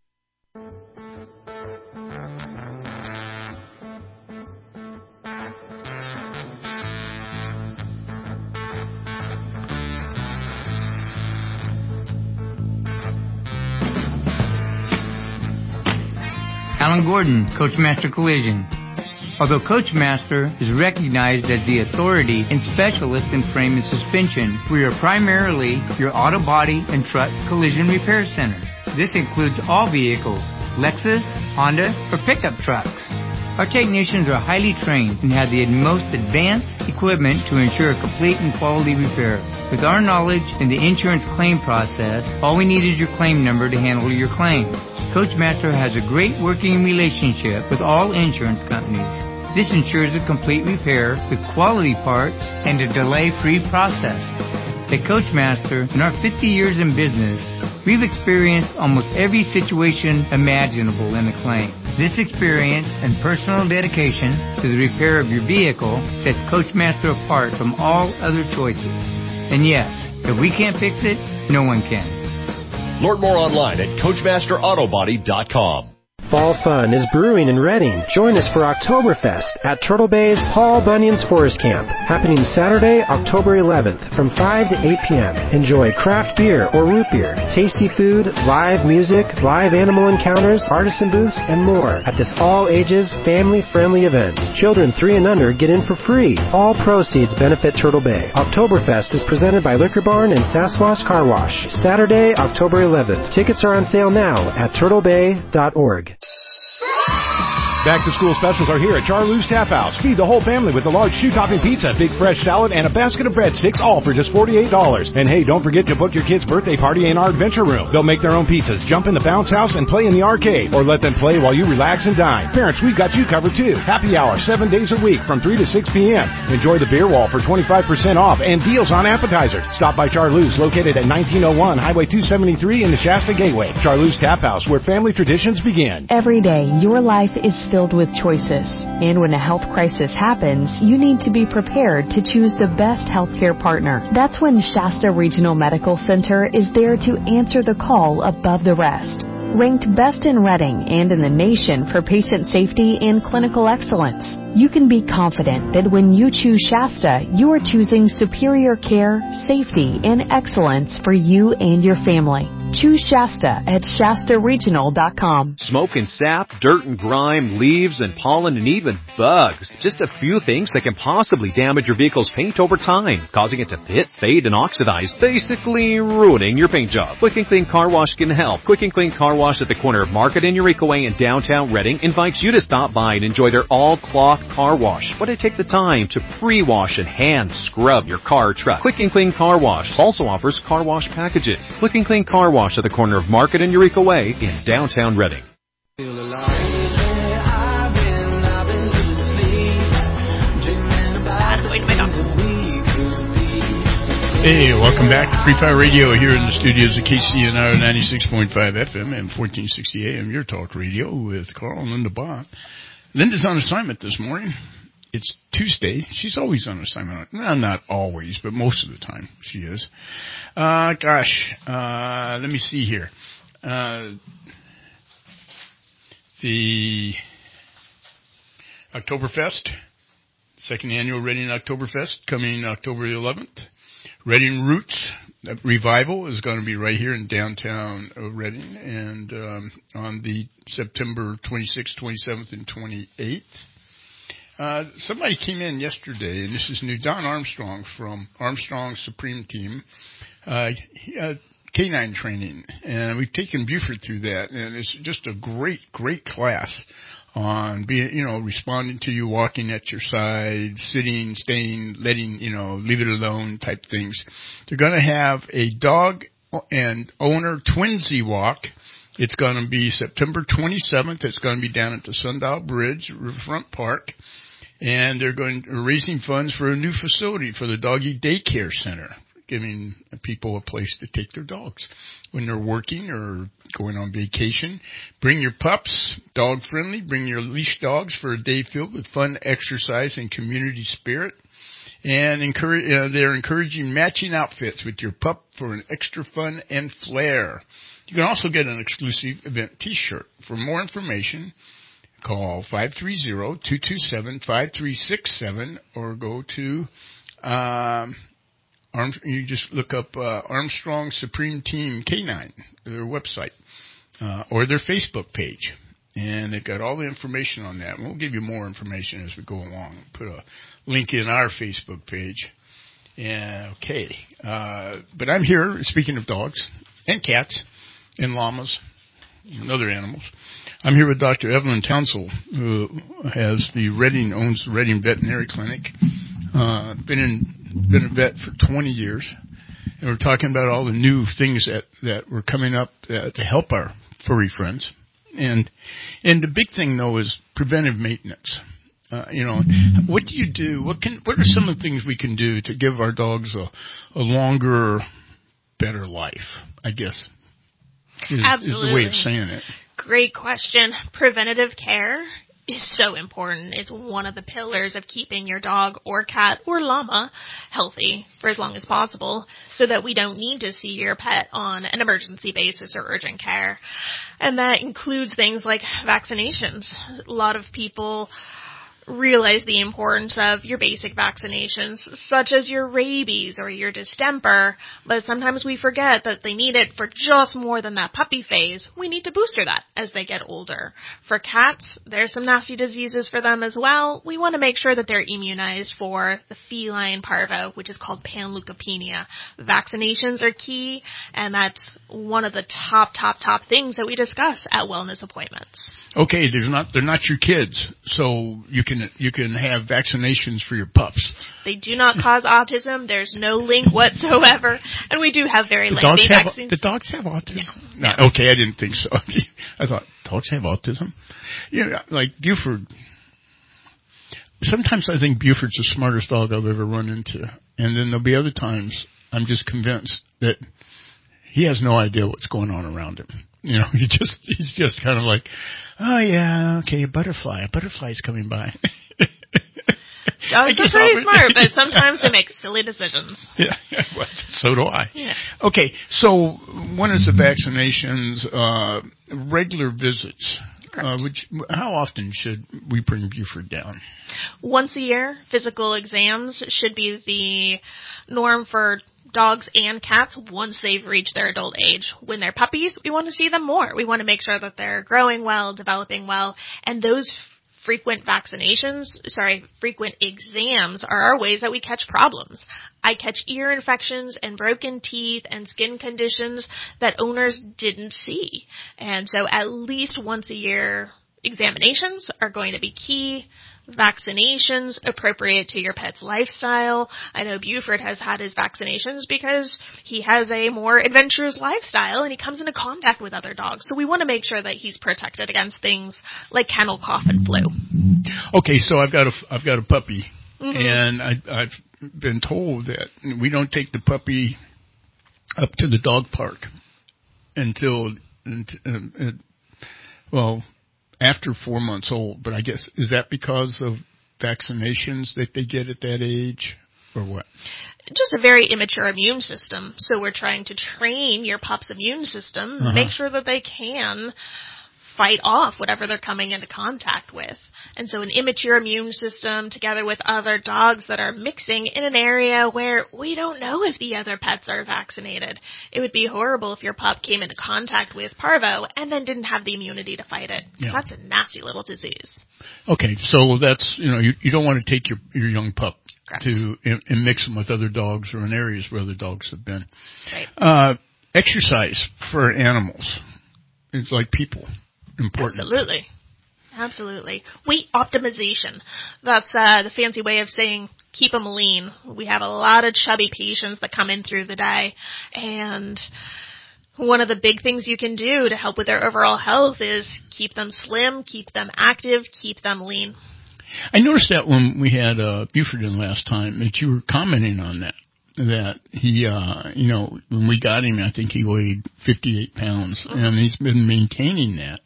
Alan Gordon, Coachmaster Collision. Although Coachmaster is recognized as the authority and specialist in frame and suspension, we are primarily your auto body and truck collision repair center. This includes all vehicles, Lexus, Honda, or pickup trucks. Our technicians are highly trained and have the most advanced equipment to ensure a complete and quality repair. With our knowledge in the insurance claim process, all we need is your claim number to handle your claim. Coachmaster has a great working relationship with all insurance companies. This ensures a complete repair with quality parts and a delay-free process. At Coachmaster, in our fifty years in business, we've experienced almost every situation imaginable in a claim. This experience and personal dedication to the repair of your vehicle sets Coachmaster apart from all other choices. And yes, if we can't fix it, no one can. Learn more online at Coachmaster Auto Body dot com. Fall fun is brewing in Reading. Join us for Oktoberfest at Turtle Bay's Paul Bunyan's Forest Camp, happening Saturday, October eleventh from five to eight p.m. Enjoy craft beer or root beer, tasty food, live music, live animal encounters, artisan booths, and more at this all-ages, family-friendly event. Children three and under get in for free. All proceeds benefit Turtle Bay. Oktoberfest is presented by Liquor Barn and Sasquatch Car Wash. Saturday, October eleventh. Tickets are on sale now at turtle bay dot org. Back-to-school specials are here at Charlie's Tap House. Feed the whole family with a large shoe-topping pizza, big fresh salad, and a basket of breadsticks, all for just forty-eight dollars. And hey, don't forget to book your kids' birthday party in our adventure room. They'll make their own pizzas, jump in the bounce house, and play in the arcade. Or let them play while you relax and dine. Parents, we've got you covered too. Happy hour, seven days a week from three to six p.m. Enjoy the beer wall for twenty-five percent off and deals on appetizers. Stop by Charlie's, located at nineteen oh one Highway two seventy-three in the Shasta Gateway. Charlie's Tap House, where family traditions begin. Every day, your life is filled with choices. And when a health crisis happens, you need to be prepared to choose the best healthcare partner. That's when Shasta Regional Medical Center is there to answer the call above the rest. Ranked best in Reading and in the nation for patient safety and clinical excellence, you can be confident that when you choose Shasta, you are choosing superior care, safety, and excellence for you and your family. Choose Shasta at Shasta Regional dot com. Smoke and sap, dirt and grime, leaves and pollen, and even bugs. Just a few things that can possibly damage your vehicle's paint over time, causing it to pit, fade, and oxidize, basically ruining your paint job. Quick and Clean Car Wash can help. Quick and Clean Car Wash at the corner of Market and Eureka Way in downtown Reading invites you to stop by and enjoy their all-cloth car wash. But it take the time to pre-wash and hand scrub your car or truck. Quick and Clean Car Wash also offers car wash packages. Quick and Clean Car Wash at the corner of Market and Eureka Way in downtown Reading. Hey, welcome back to Free Fire Radio here in the studios of K C N R ninety-six point five F M and fourteen sixty A M, your talk radio with Carl and Linda Bott. Linda's on assignment this morning. It's Tuesday. She's always on assignment. No, not always, but most of the time she is. Uh, gosh, uh, let me see here. Uh, the Oktoberfest, second annual Reading Oktoberfest, coming October eleventh. Reading Roots Revival is going to be right here in downtown Reading, and um, on the September twenty-sixth, twenty-seventh, and twenty-eighth. Uh, somebody came in yesterday, and this is new, Don Armstrong from Armstrong Supreme Team, uh, he, uh, canine training, and we've taken Buford through that, and it's just a great, great class on being, you know, responding to you, walking at your side, sitting, staying, letting, you know, leave it alone type things. They're going to have a dog and owner twinsy walk. It's going to be September twenty-seventh. It's going to be down at the Sundial Bridge, Riverfront Park. And they're going to, raising funds for a new facility for the doggy daycare center, giving people a place to take their dogs when they're working or going on vacation. Bring your pups, dog friendly. Bring your leash dogs for a day filled with fun, exercise, and community spirit. And encourage, uh, they're encouraging matching outfits with your pup for an extra fun and flair. You can also get an exclusive event T-shirt. For more information, call five three zero, two two seven, five three six seven or go to, um, Arm, you just look up uh, Armstrong Supreme Team Canine, their website, uh, or their Facebook page. And they've got all the information on that. And we'll give you more information as we go along. Put a link in our Facebook page. Yeah, okay. Uh, but I'm here, speaking of dogs and cats and llamas and other animals. I'm here with Doctor Evelyn Townsell, who has the Reading, owns the Reading Veterinary Clinic. Uh, been in, been a vet for twenty years. And we're talking about all the new things that, that were coming up uh, to help our furry friends. And, and the big thing though is preventive maintenance. Uh, you know, what do you do? What can, what are some of the things we can do to give our dogs a, a longer, better life, I guess, is, Absolutely. is the way of saying it. Great question. Preventative care is so important. It's one of the pillars of keeping your dog or cat or llama healthy for as long as possible so that we don't need to see your pet on an emergency basis or urgent care. And that includes things like vaccinations. A lot of people realize the importance of your basic vaccinations, such as your rabies or your distemper, but sometimes we forget that they need it for just more than that puppy phase. We need to booster that as they get older. For cats, there's some nasty diseases for them as well. We want to make sure that they're immunized for the feline parvo, which is called panleukopenia. Vaccinations are key, and that's one of the top, top, top things that we discuss at wellness appointments. Okay, there's not they're not your kids, so you can you can have vaccinations for your pups. They do not cause autism. There's no link whatsoever, and we do have very the lengthy dogs vaccines. Have, the dogs have autism? No. no. Okay, I didn't think so. I thought dogs have autism. You know, like Buford. Sometimes I think Buford's the smartest dog I've ever run into, and then there'll be other times I'm just convinced that he has no idea what's going on around him. You know, he just he's just kind of like, oh yeah, okay, a butterfly, a butterfly's coming by. Dogs are pretty smart, but sometimes they make silly decisions. Yeah, well, so do I. Yeah. Okay, so one is the vaccinations, uh, regular visits. Uh, which, how often should we bring Buford down? Once a year, physical exams should be the norm for dogs and cats once they've reached their adult age. When they're puppies, we want to see them more. We want to make sure that they're growing well, developing well, and those frequent vaccinations, sorry, frequent exams are our ways that we catch problems. I catch ear infections and broken teeth and skin conditions that owners didn't see. And so at least once a year, examinations are going to be key. Vaccinations appropriate to your pet's lifestyle. I know Buford has had his vaccinations because he has a more adventurous lifestyle and he comes into contact with other dogs. So we want to make sure that he's protected against things like kennel cough and flu. Okay, so I've got a, I've got a puppy, mm-hmm. and I, I've been told that we don't take the puppy up to the dog park until, uh, well, after four months old, but I guess, is that because of vaccinations that they get at that age, or what? Just a very immature immune system. So we're trying to train your pup's immune system, Uh-huh. make sure that they can fight off whatever they're coming into contact with. And so an immature immune system together with other dogs that are mixing in an area where we don't know if the other pets are vaccinated. It would be horrible if your pup came into contact with parvo and then didn't have the immunity to fight it. Yeah. That's a nasty little disease. Okay, so that's, you know, you, you don't want to take your, your young pup Correct. to and, and mix them with other dogs or in areas where other dogs have been. Right. Uh, exercise for animals. It's like people. Important. Absolutely. Absolutely. Weight optimization. That's uh, the fancy way of saying keep them lean. We have a lot of chubby patients that come in through the day, and one of the big things you can do to help with their overall health is keep them slim, keep them active, keep them lean. I noticed that when we had uh, Buford in last time, that you were commenting on that. That he, uh, you know, when we got him, I think he weighed fifty-eight pounds, mm-hmm. and he's been maintaining that.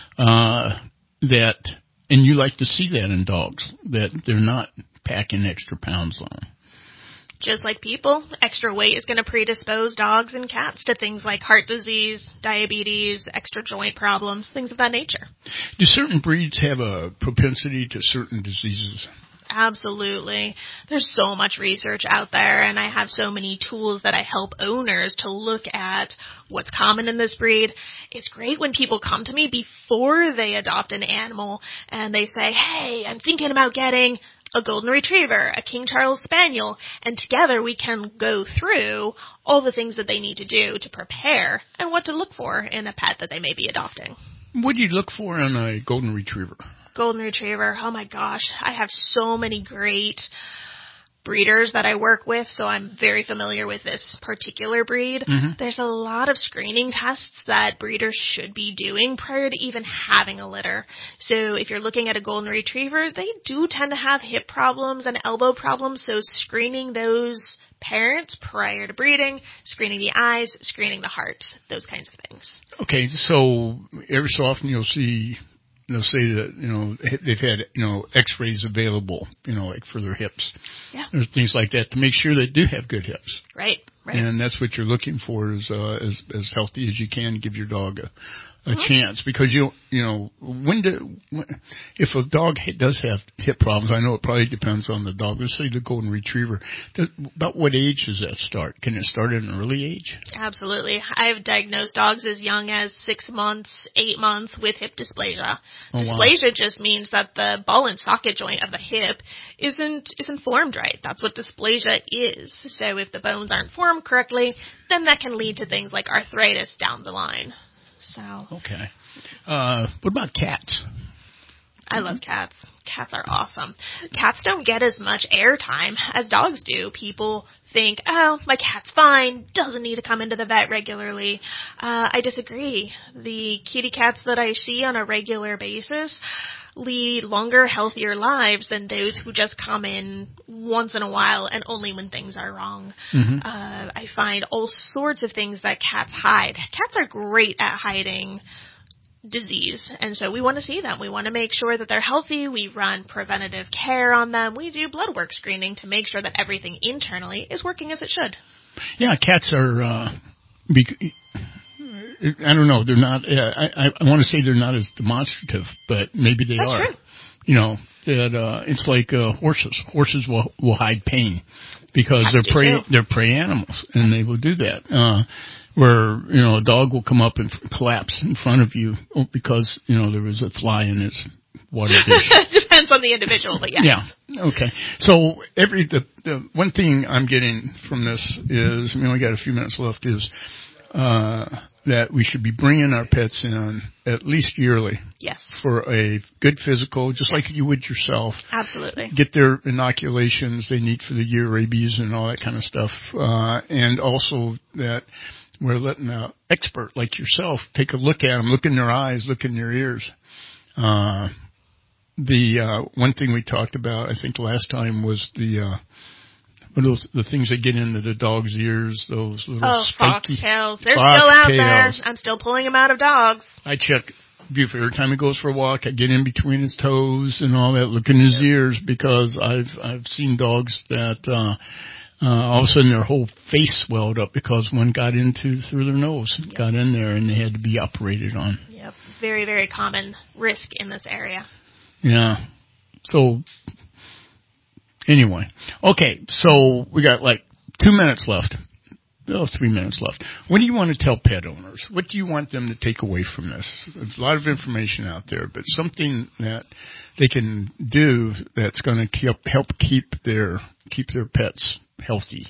Uh, that, and you like to see that in dogs, that they're not packing extra pounds on them. Just like people, extra weight is going to predispose dogs and cats to things like heart disease, diabetes, extra joint problems, things of that nature. Do certain breeds have a propensity to certain diseases? Absolutely. There's so much research out there, and I have so many tools that I help owners to look at what's common in this breed. It's great when people come to me before they adopt an animal, and they say, hey, I'm thinking about getting a golden retriever, a King Charles Spaniel, and together we can go through all the things that they need to do to prepare and what to look for in a pet that they may be adopting. What do you look for in a golden retriever? Golden retriever, oh my gosh, I have so many great breeders that I work with, so I'm very familiar with this particular breed. Mm-hmm. There's a lot of screening tests that breeders should be doing prior to even having a litter. So if you're looking at a golden retriever, they do tend to have hip problems and elbow problems, so screening those parents prior to breeding, screening the eyes, screening the heart, those kinds of things. Okay, so every so often you'll see they'll say that, you know, they've had, you know, x-rays available, you know, like for their hips. Yeah. There's things like that to make sure they do have good hips. Right, Right. And that's what you're looking for is uh, as as healthy as you can. Give your dog a, a Uh-huh. chance, because you you know when do when, if a dog does have hip problems, I know it probably depends on the dog. Let's say the golden retriever. Does, about what age does that start? Can it start at an early age? Absolutely. I've diagnosed dogs as young as six months, eight months with hip dysplasia. Oh, wow. Dysplasia just means that the ball and socket joint of the hip isn't isn't formed right. That's what dysplasia is. So if the bones aren't formed correctly, then that can lead to things like arthritis down the line. So Okay. Uh, what about cats? I love cats. Cats are awesome. Cats don't get as much airtime as dogs do. People think, oh, my cat's fine, doesn't need to come into the vet regularly. Uh, I disagree. The kitty cats that I see on a regular basis lead longer, healthier lives than those who just come in once in a while and only when things are wrong. Mm-hmm. Uh, I find all sorts of things that cats hide. Cats are great at hiding disease, and so we want to see them. We want to make sure that they're healthy. We run preventative care on them. We do blood work screening to make sure that everything internally is working as it should. Yeah, cats are. Uh, bec- I don't know. They're not. Uh, I, I want to say they're not as demonstrative, but maybe they That's are. true. You know, that uh, it's like uh, horses. Horses will will hide pain because Cats they're do prey. too. They're prey animals, and they will do that. Uh, where you know a dog will come up and f- collapse in front of you because you know there was a fly in his water dish. Depends on the individual, but yeah. Yeah. Okay. So every the the one thing I'm getting from this is, I mean, we got a few minutes left, is uh, that we should be bringing our pets in at least yearly. Yes. For a good physical, just like you would yourself. Absolutely. Get their inoculations they need for the year, rabies and all that kind of stuff, uh, and also that we're letting an expert like yourself take a look at them, look in their eyes, look in their ears. Uh, the uh, one thing we talked about, I think last time, was the uh, what are those the things that get into the dog's ears, those little Oh, spiky foxtails. They're fox still out tails. there. I'm still pulling them out of dogs. I check Buford every time he goes for a walk. I get in between his toes and all that, look in his ears, because I've I've seen dogs that uh, uh, all of a sudden their whole face swelled up because one got into through their nose, Yep. got in there, and they had to be operated on. Yep. Very, very common risk in this area. Yeah. So anyway, okay. So we got like two minutes left. Oh, three minutes left. What do you want to tell pet owners? What do you want them to take away from this? There's a lot of information out there, but something that they can do that's going to keep, help keep their keep their pets healthy.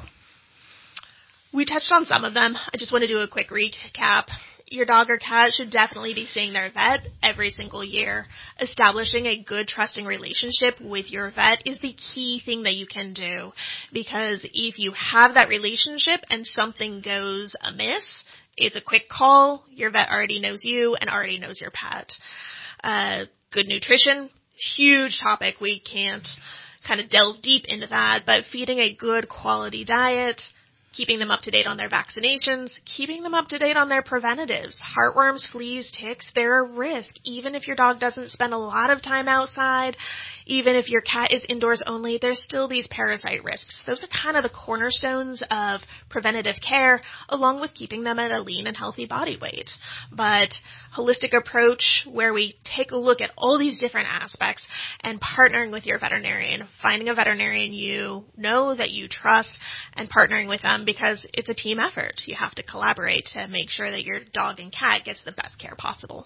We touched on some of them. I just want to do a quick recap. Your dog or cat should definitely be seeing their vet every single year. Establishing a good, trusting relationship with your vet is the key thing that you can do, because if you have that relationship and something goes amiss, it's a quick call. Your vet already knows you and already knows your pet. Uh, good nutrition, huge topic. We can't kind of delve deep into that, but feeding a good quality diet, keeping them up to date on their vaccinations, keeping them up to date on their preventatives. Heartworms, fleas, ticks, they're a risk. Even if your dog doesn't spend a lot of time outside, even if your cat is indoors only, there's still these parasite risks. Those are kind of the cornerstones of preventative care, along with keeping them at a lean and healthy body weight. But holistic approach where we take a look at all these different aspects and partnering with your veterinarian, finding a veterinarian you know that you trust and partnering with them, because it's a team effort. You have to collaborate to make sure that your dog and cat gets the best care possible.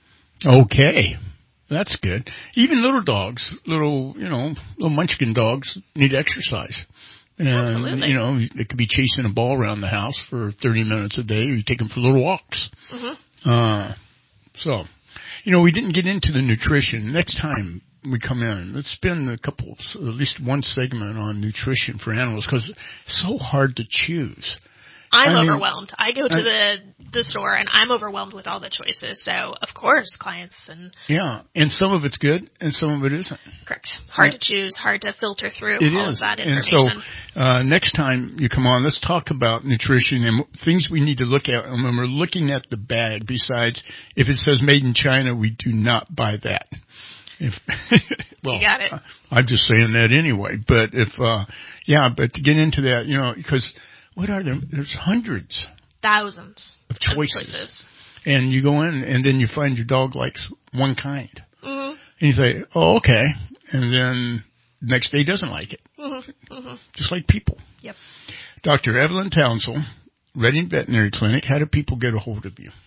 Okay. That's good. Even little dogs, little, you know, little munchkin dogs need exercise. And, Absolutely. you know, they could be chasing a ball around the house for thirty minutes a day, or you take them for little walks. Mm-hmm. Uh, so, you know, we didn't get into the nutrition. Next time we come in, let's spend a couple, at least one segment on nutrition for animals, because it's so hard to choose. I'm I mean, overwhelmed. I go to I, the the store and I'm overwhelmed with all the choices. So, of course, clients and... Yeah, and some of it's good and some of it isn't. Correct. Hard yeah. to choose, hard to filter through It all is. of that And information. so uh, next time you come on, let's talk about nutrition and things we need to look at. And when we're looking at the bag, besides, if it says made in China, we do not buy that. If, well, you got it. I'm just saying that anyway. But if, uh, yeah, but to get into that, you know, because what are there? There's hundreds. Thousands. Of choices. Of choices. And you go in, and then you find your dog likes one kind. Mm-hmm. And you say, oh, okay. And then the next day doesn't like it. Mm-hmm. Mm-hmm. Just like people. Yep. Doctor Evelyn Townsell, Reading Veterinary Clinic. How do people get a hold of you?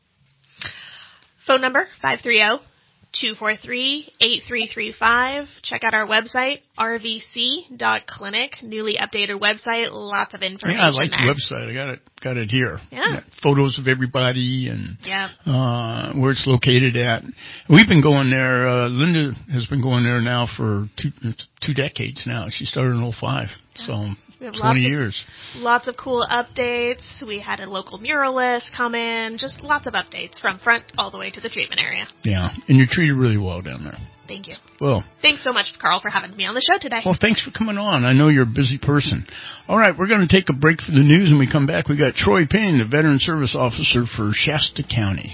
Phone number, five three zero, two four three, eight three three five. Check out our website, r v c dot clinic. Newly updated website. Lots of information. Yeah, I like there. the website. I got it got it here. Yeah. Got photos of everybody and yeah. uh, where it's located at. We've been going there. Uh, Linda has been going there now for two two decades now. She started in oh five. Yeah. So twenty years. Of, lots of cool updates. We had a local muralist come in. Just lots of updates from front all the way to the treatment area. Yeah, and you're treated really well down there. Thank you. Well, thanks so much, Carl, for having me on the show today. Well, thanks for coming on. I know you're a busy person. All right, we're going to take a break for the news, and we come back. We got Troy Payne, the Veteran Service Officer for Shasta County.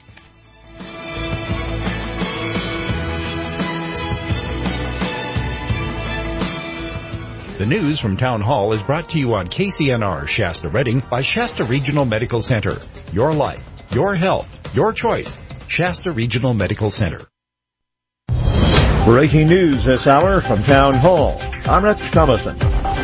The news from Town Hall is brought to you on K C N R Shasta Reading by Shasta Regional Medical Center. Your life, your health, your choice. Shasta Regional Medical Center. Breaking news this hour from Town Hall. I'm Rich Thomason.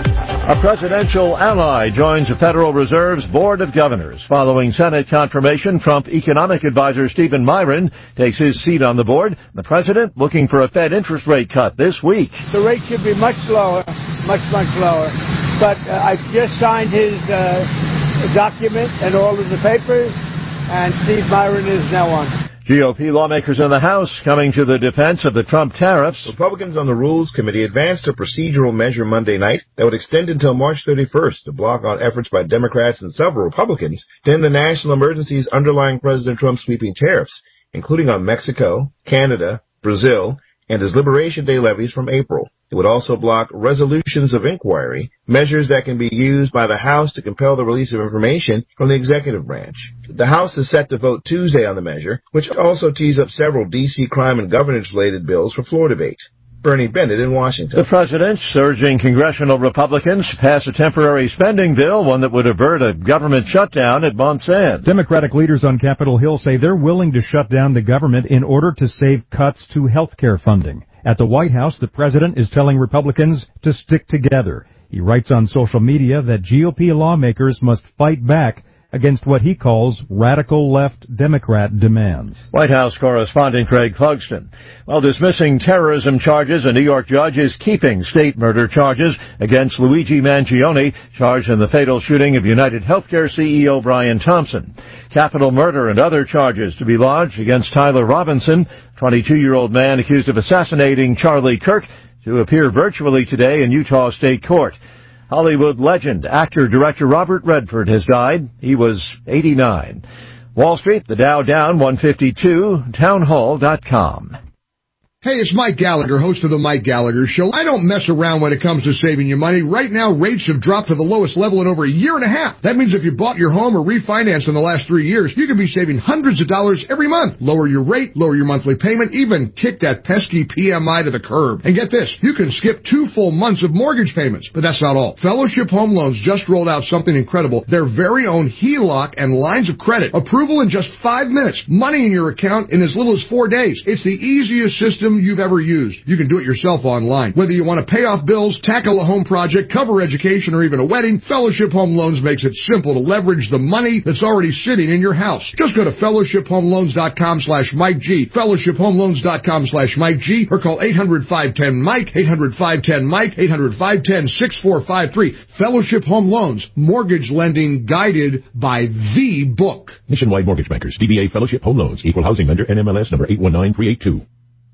A presidential ally joins the Federal Reserve's Board of Governors. Following Senate confirmation, Trump economic advisor Stephen Myron takes his seat on the board. The president looking for a Fed interest rate cut this week. The rate should be much lower, much, much lower. But uh, I've just signed his uh, document and all of the papers, and Steve Myron is now on. G O P lawmakers in the House coming to the defense of the Trump tariffs. Republicans on the Rules Committee advanced a procedural measure Monday night that would extend until March thirty-first to block on efforts by Democrats and several Republicans to end the national emergencies underlying President Trump's sweeping tariffs, including on Mexico, Canada, Brazil, and his Liberation Day levies from April. It would also block resolutions of inquiry, measures that can be used by the House to compel the release of information from the executive branch. The House is set to vote Tuesday on the measure, which also tees up several D C crime and governance-related bills for floor debate. Bernie Bennett in Washington. The president urging congressional Republicans to pass a temporary spending bill, one that would avert a government shutdown at month's end. Democratic leaders on Capitol Hill say they're willing to shut down the government in order to save cuts to health care funding. At the White House, the president is telling Republicans to stick together. He writes on social media that G O P lawmakers must fight back against what he calls radical left Democrat demands. White House correspondent Craig Clugston. While dismissing terrorism charges, a New York judge is keeping state murder charges against Luigi Mangione, charged in the fatal shooting of United Healthcare C E O Brian Thompson. Capital murder and other charges to be lodged against Tyler Robinson, twenty-two-year-old man accused of assassinating Charlie Kirk, to appear virtually today in Utah State Court. Hollywood legend, actor, director Robert Redford has died. He was eighty-nine. Wall Street, the Dow down one fifty-two, townhall dot com. Hey, it's Mike Gallagher, host of the Mike Gallagher Show. I don't mess around when it comes to saving you money. Right now, rates have dropped to the lowest level in over a year and a half. That means if you bought your home or refinanced in the last three years, you could be saving hundreds of dollars every month. Lower your rate, lower your monthly payment, even kick that pesky P M I to the curb. And get this, you can skip two full months of mortgage payments. But that's not all. Fellowship Home Loans just rolled out something incredible. Their very own H E L O C and lines of credit. Approval in just five minutes. Money in your account in as little as four days. It's the easiest system you've ever used. You can do it yourself online. Whether you want to pay off bills, tackle a home project, cover education, or even a wedding, Fellowship Home Loans makes it simple to leverage the money that's already sitting in your house. Just go to fellowship home loans dot com slash Mike G, fellowship home loans dot com slash Mike G, or call eight hundred, five one zero, Mike, eight hundred, five one zero, Mike, eight hundred, five one zero, six four five three. Fellowship Home Loans, mortgage lending guided by the book. Nationwide Mortgage Bankers, D B A Fellowship Home Loans, Equal Housing Lender, N M L S number eight one nine three eight two.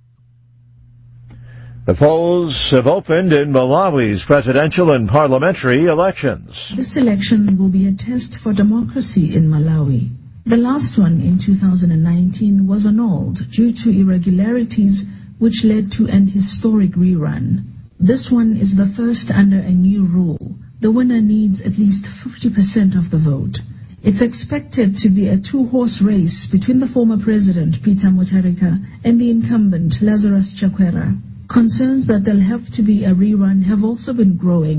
The polls have opened in Malawi's presidential and parliamentary elections. This election will be a test for democracy in Malawi. The last one in two thousand nineteen was annulled due to irregularities which led to an historic rerun. This one is the first under a new rule. The winner needs at least fifty percent of the vote. It's expected to be a two-horse race between the former president, Peter Mutharika, and the incumbent, Lazarus Chakwera. Concerns that there'll have to be a rerun have also been growing,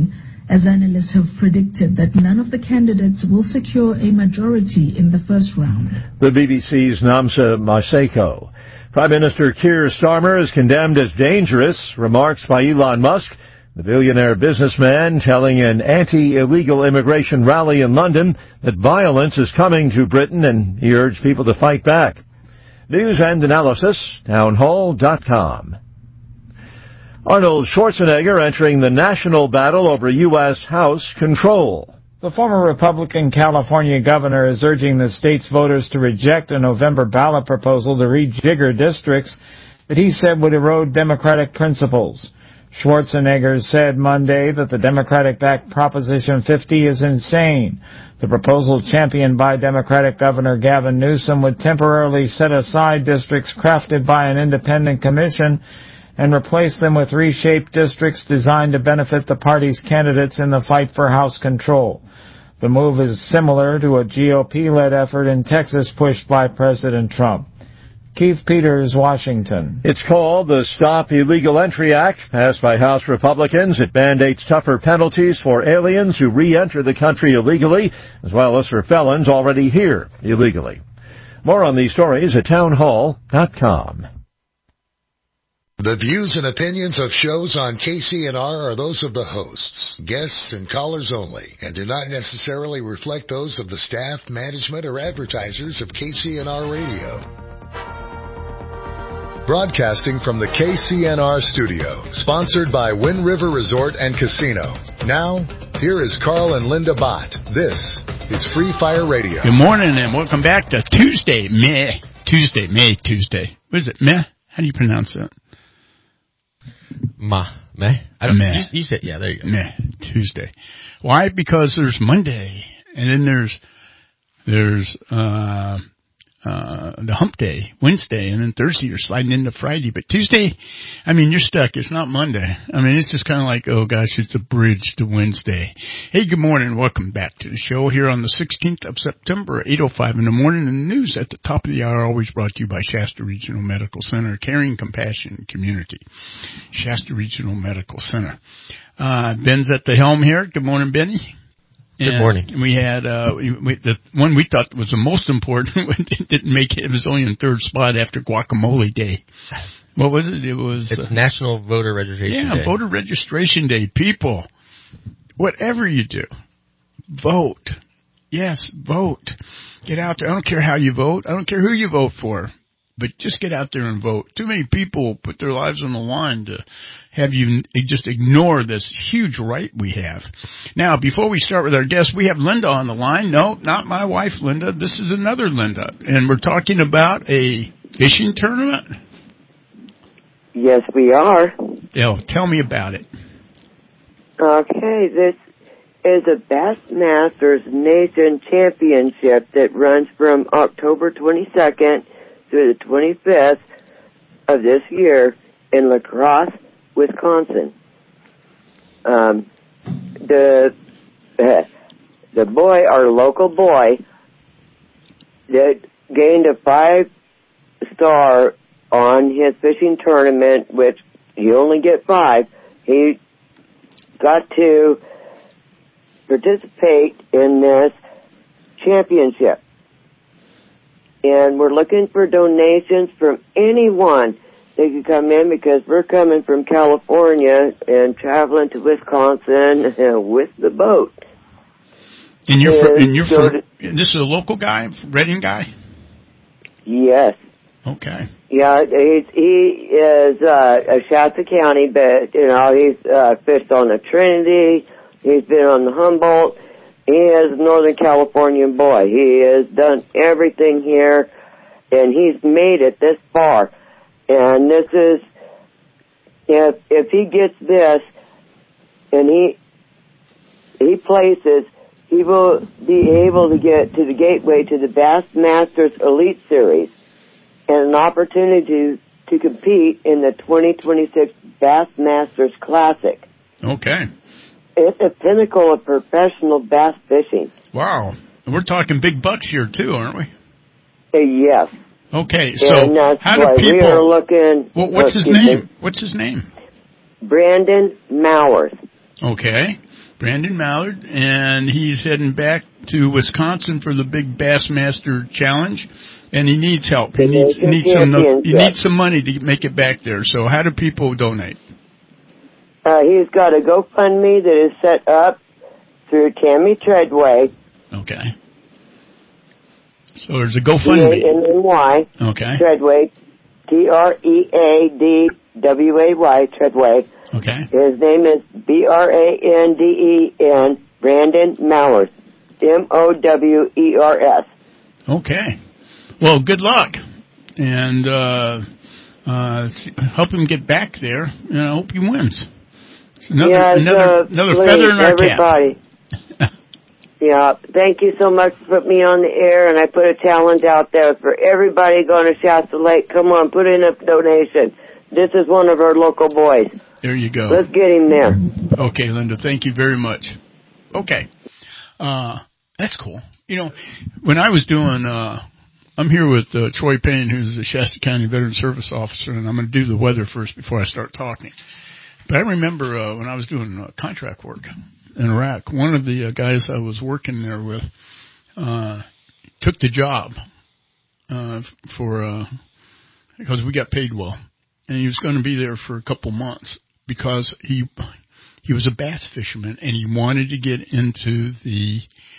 as analysts have predicted that none of the candidates will secure a majority in the first round. The B B C's Namsa Maseko. Prime Minister Keir Starmer is condemned as dangerous, remarks by Elon Musk, the billionaire businessman telling an anti-illegal immigration rally in London that violence is coming to Britain, and he urged people to fight back. News and analysis, townhall dot com. Arnold Schwarzenegger entering the national battle over U S House control. The former Republican California governor is urging the state's voters to reject a November ballot proposal to rejigger districts that he said would erode democratic principles. Schwarzenegger said Monday that the Democratic-backed Proposition fifty is insane. The proposal, championed by Democratic Governor Gavin Newsom, would temporarily set aside districts crafted by an independent commission and replace them with reshaped districts designed to benefit the party's candidates in the fight for House control. The move is similar to a G O P-led effort in Texas pushed by President Trump. Keith Peters, Washington. It's called the Stop Illegal Entry Act, passed by House Republicans. It mandates tougher penalties for aliens who re-enter the country illegally, as well as for felons already here illegally. More on these stories at townhall dot com. The views and opinions of shows on K C N R are those of the hosts, guests, and callers only, and do not necessarily reflect those of the staff, management, or advertisers of K C N R Radio. Broadcasting from the K C N R studio, sponsored by Wind River Resort and Casino. Now, here is Carl and Linda Bott. This is Free Fire Radio. Good morning and welcome back to Tuesday, May. Tuesday, May, Tuesday. What is it, May? How do you pronounce that? Ma, May? I don't know. May. You, you said, yeah, there you go. May, Tuesday. Why? Because there's Monday, and then there's, there's, uh, Uh, the hump day, Wednesday, and then Thursday you're sliding into Friday. But Tuesday, I mean, you're stuck. It's not Monday. I mean, it's just kind of like, oh gosh, it's a bridge to Wednesday. Hey, good morning. Welcome back to the show here on the sixteenth of September, eight oh five in the morning. And the news at the top of the hour always brought to you by Shasta Regional Medical Center, caring compassion community. Shasta Regional Medical Center. Uh, Ben's at the helm here. Good morning, Benny. Good morning. And we had, uh, we, the one we thought was the most important didn't make it. It was only in third spot after Guacamole Day. What was it? It was. It's uh, National Voter Registration yeah, Day. Yeah, Voter Registration Day. People, whatever you do, vote. Yes, vote. Get out there. I don't care how you vote. I don't care who you vote for. But just get out there and vote. Too many people put their lives on the line to have you just ignore this huge right we have. Now, before we start with our guest, we have Linda on the line. No, not my wife, Linda. This is another Linda. And we're talking about a fishing tournament? Yes, we are. Yeah, tell me about it. Okay, this is a Bassmasters Nation Championship that runs from October twenty-second through the twenty-fifth of this year in La Crosse, Wisconsin. Um, the uh, the boy, our local boy, that gained a five-star on his fishing tournament, which you only get five, he got to participate in this championship. And we're looking for donations from anyone that can come in, because we're coming from California and traveling to Wisconsin uh, with the boat. And you're from, and you're so from, this is a local guy, Redding guy? Yes. Okay. Yeah, he's, he is uh, a Shasta County, but, you know, he's uh, fished on the Trinity, he's been on the Humboldt. He is a Northern Californian boy. He has done everything here, and he's made it this far. And this is, if if he gets this, and he he places, he will be able to get to the gateway to the Bassmasters Elite Series, and an opportunity to, to compete in the twenty twenty-six Bassmasters Classic. Okay. It's a pinnacle of professional bass fishing. Wow. We're talking big bucks here, too, aren't we? Uh, yes. Okay, so and that's how why do people... we are looking... Well, what's his name? What's his name? Brandon Mowers. Okay. Brandon Mallard, and he's heading back to Wisconsin for the big Bassmaster Challenge, and he needs help. He needs, he needs some he needs some money to make it back there. So how do people donate? Uh, he's got a GoFundMe that is set up through Tammy Treadway. Okay. So there's a GoFundMe. T A N N Y. Okay. Treadway. T R E A D W A Y, Treadway. Okay. His name is B R A N D E N, Brandon Mallard. M O W E R S. Okay. Well, good luck. And uh, uh, help him get back there, and I hope he wins. It's another yes, another, uh, another please, feather in our everybody. cap. Yeah, thank you so much for putting me on the air, and I put a challenge out there for everybody going to Shasta Lake. Come on, put in a donation. This is one of our local boys. There you go. Let's get him there. Okay, Linda, thank you very much. Okay. Uh, that's cool. You know, when I was doing, uh, I'm here with uh, Troy Payne, who's the Shasta County Veteran Service Officer, and I'm going to do the weather first before I start talking. But I remember uh, when I was doing uh, contract work in Iraq, one of the uh, guys I was working there with uh, took the job uh, for uh, because we got paid well, and he was going to be there for a couple months because he he was a bass fisherman and he wanted to get into the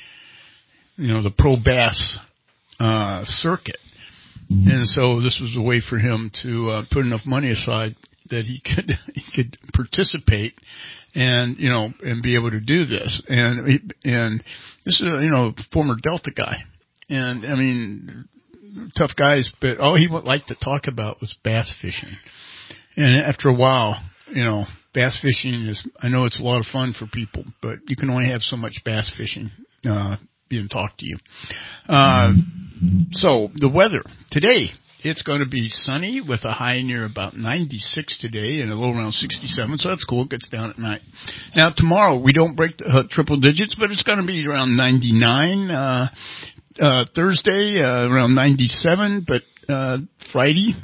you know the pro bass uh, circuit, and so this was a way for him to uh, put enough money aside that he could he could participate and you know and be able to do this. And he, and this is a, you know former Delta guy, and I mean tough guys, but all he would like to talk about was bass fishing. And after a while, you know, bass fishing is, I know it's a lot of fun for people, but you can only have so much bass fishing uh being talked to you. Uh, so the weather today. It's going to be sunny with a high near about ninety-six today and a low around sixty-seven, so that's cool. It gets down at night. Now, tomorrow, we don't break the, uh, triple digits, but it's going to be around ninety-nine. Uh, uh, Thursday, uh, around ninety-seven, but uh, Friday,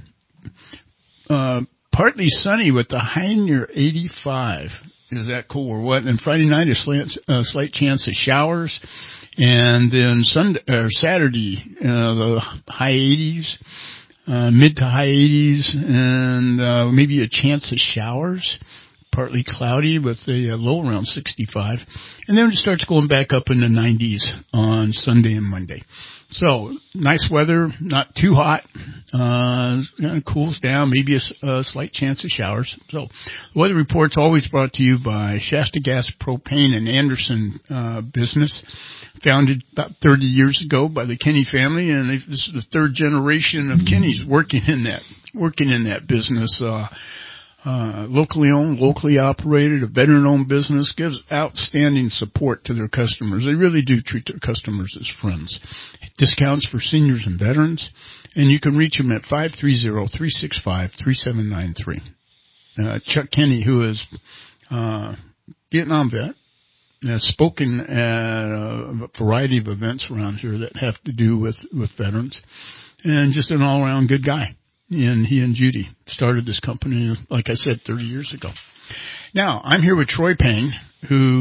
uh, partly sunny with a high near eighty-five. Is that cool or what? And Friday night, a slight, uh, slight chance of showers. And then Sunday, or Saturday, uh, the high eighties. Uh, mid to high eighties, and uh, maybe a chance of showers, partly cloudy with a, a low around sixty-five, and then it starts going back up in the nineties on Sunday and Monday. So nice weather, not too hot, uh, kind of cools down, maybe a, a slight chance of showers. So the weather report's always brought to you by Shasta Gas Propane and Anderson uh, business. Founded about thirty years ago by the Kenny family, and this is the third generation of Kennys working in that working in that business. Uh, uh, locally owned, locally operated, a veteran-owned business, gives outstanding support to their customers. They really do treat their customers as friends. Discounts for seniors and veterans, and you can reach them at five three zero, three six five, three seven nine three. Uh, Chuck Kenny, who is uh, Vietnam vet, has spoken at a variety of events around here that have to do with, with veterans, and just an all-around good guy. And he and Judy started this company, like I said, thirty years ago. Now, I'm here with Troy Payne, who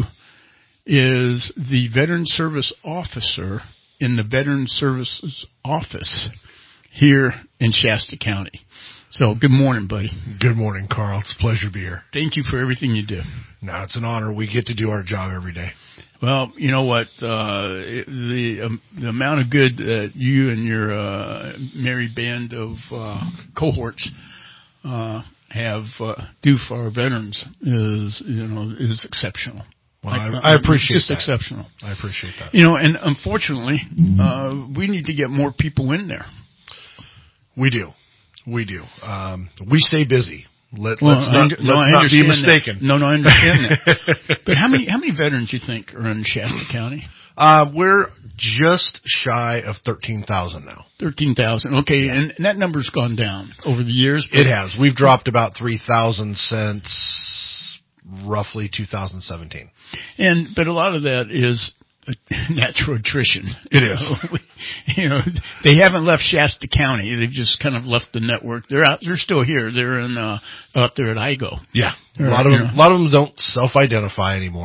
is the Veteran Service Officer in the Veteran Services Office here in Shasta County. So, good morning, buddy. Good morning, Carl. It's a pleasure to be here. Thank you for everything you do. No, it's an honor. We get to do our job every day. Well, you know what? Uh, the um, the amount of good that you and your uh, merry band of uh, cohorts uh, have uh, do for our veterans is, you know, is exceptional. Well, I, I appreciate it's just that. exceptional. I appreciate that. You know, and unfortunately, uh, we need to get more people in there. We do. We do. Um, we stay busy. Let, well, let's not, I, no, let's I not be mistaken. That. No, no, I understand that. But how many how many veterans you think are in Shasta County? Uh, we're just shy of thirteen thousand now. Thirteen thousand. Okay, yeah. and, and that number's gone down over the years. It has. We've dropped about three thousand since roughly two thousand seventeen. And but a lot of that is natural attrition. It is. You know, they haven't left Shasta County. They've just kind of left the network. They're out. They're still here. They're in uh, out there at I G O. Yeah, They're, a lot of them, know. a lot of them don't self-identify anymore.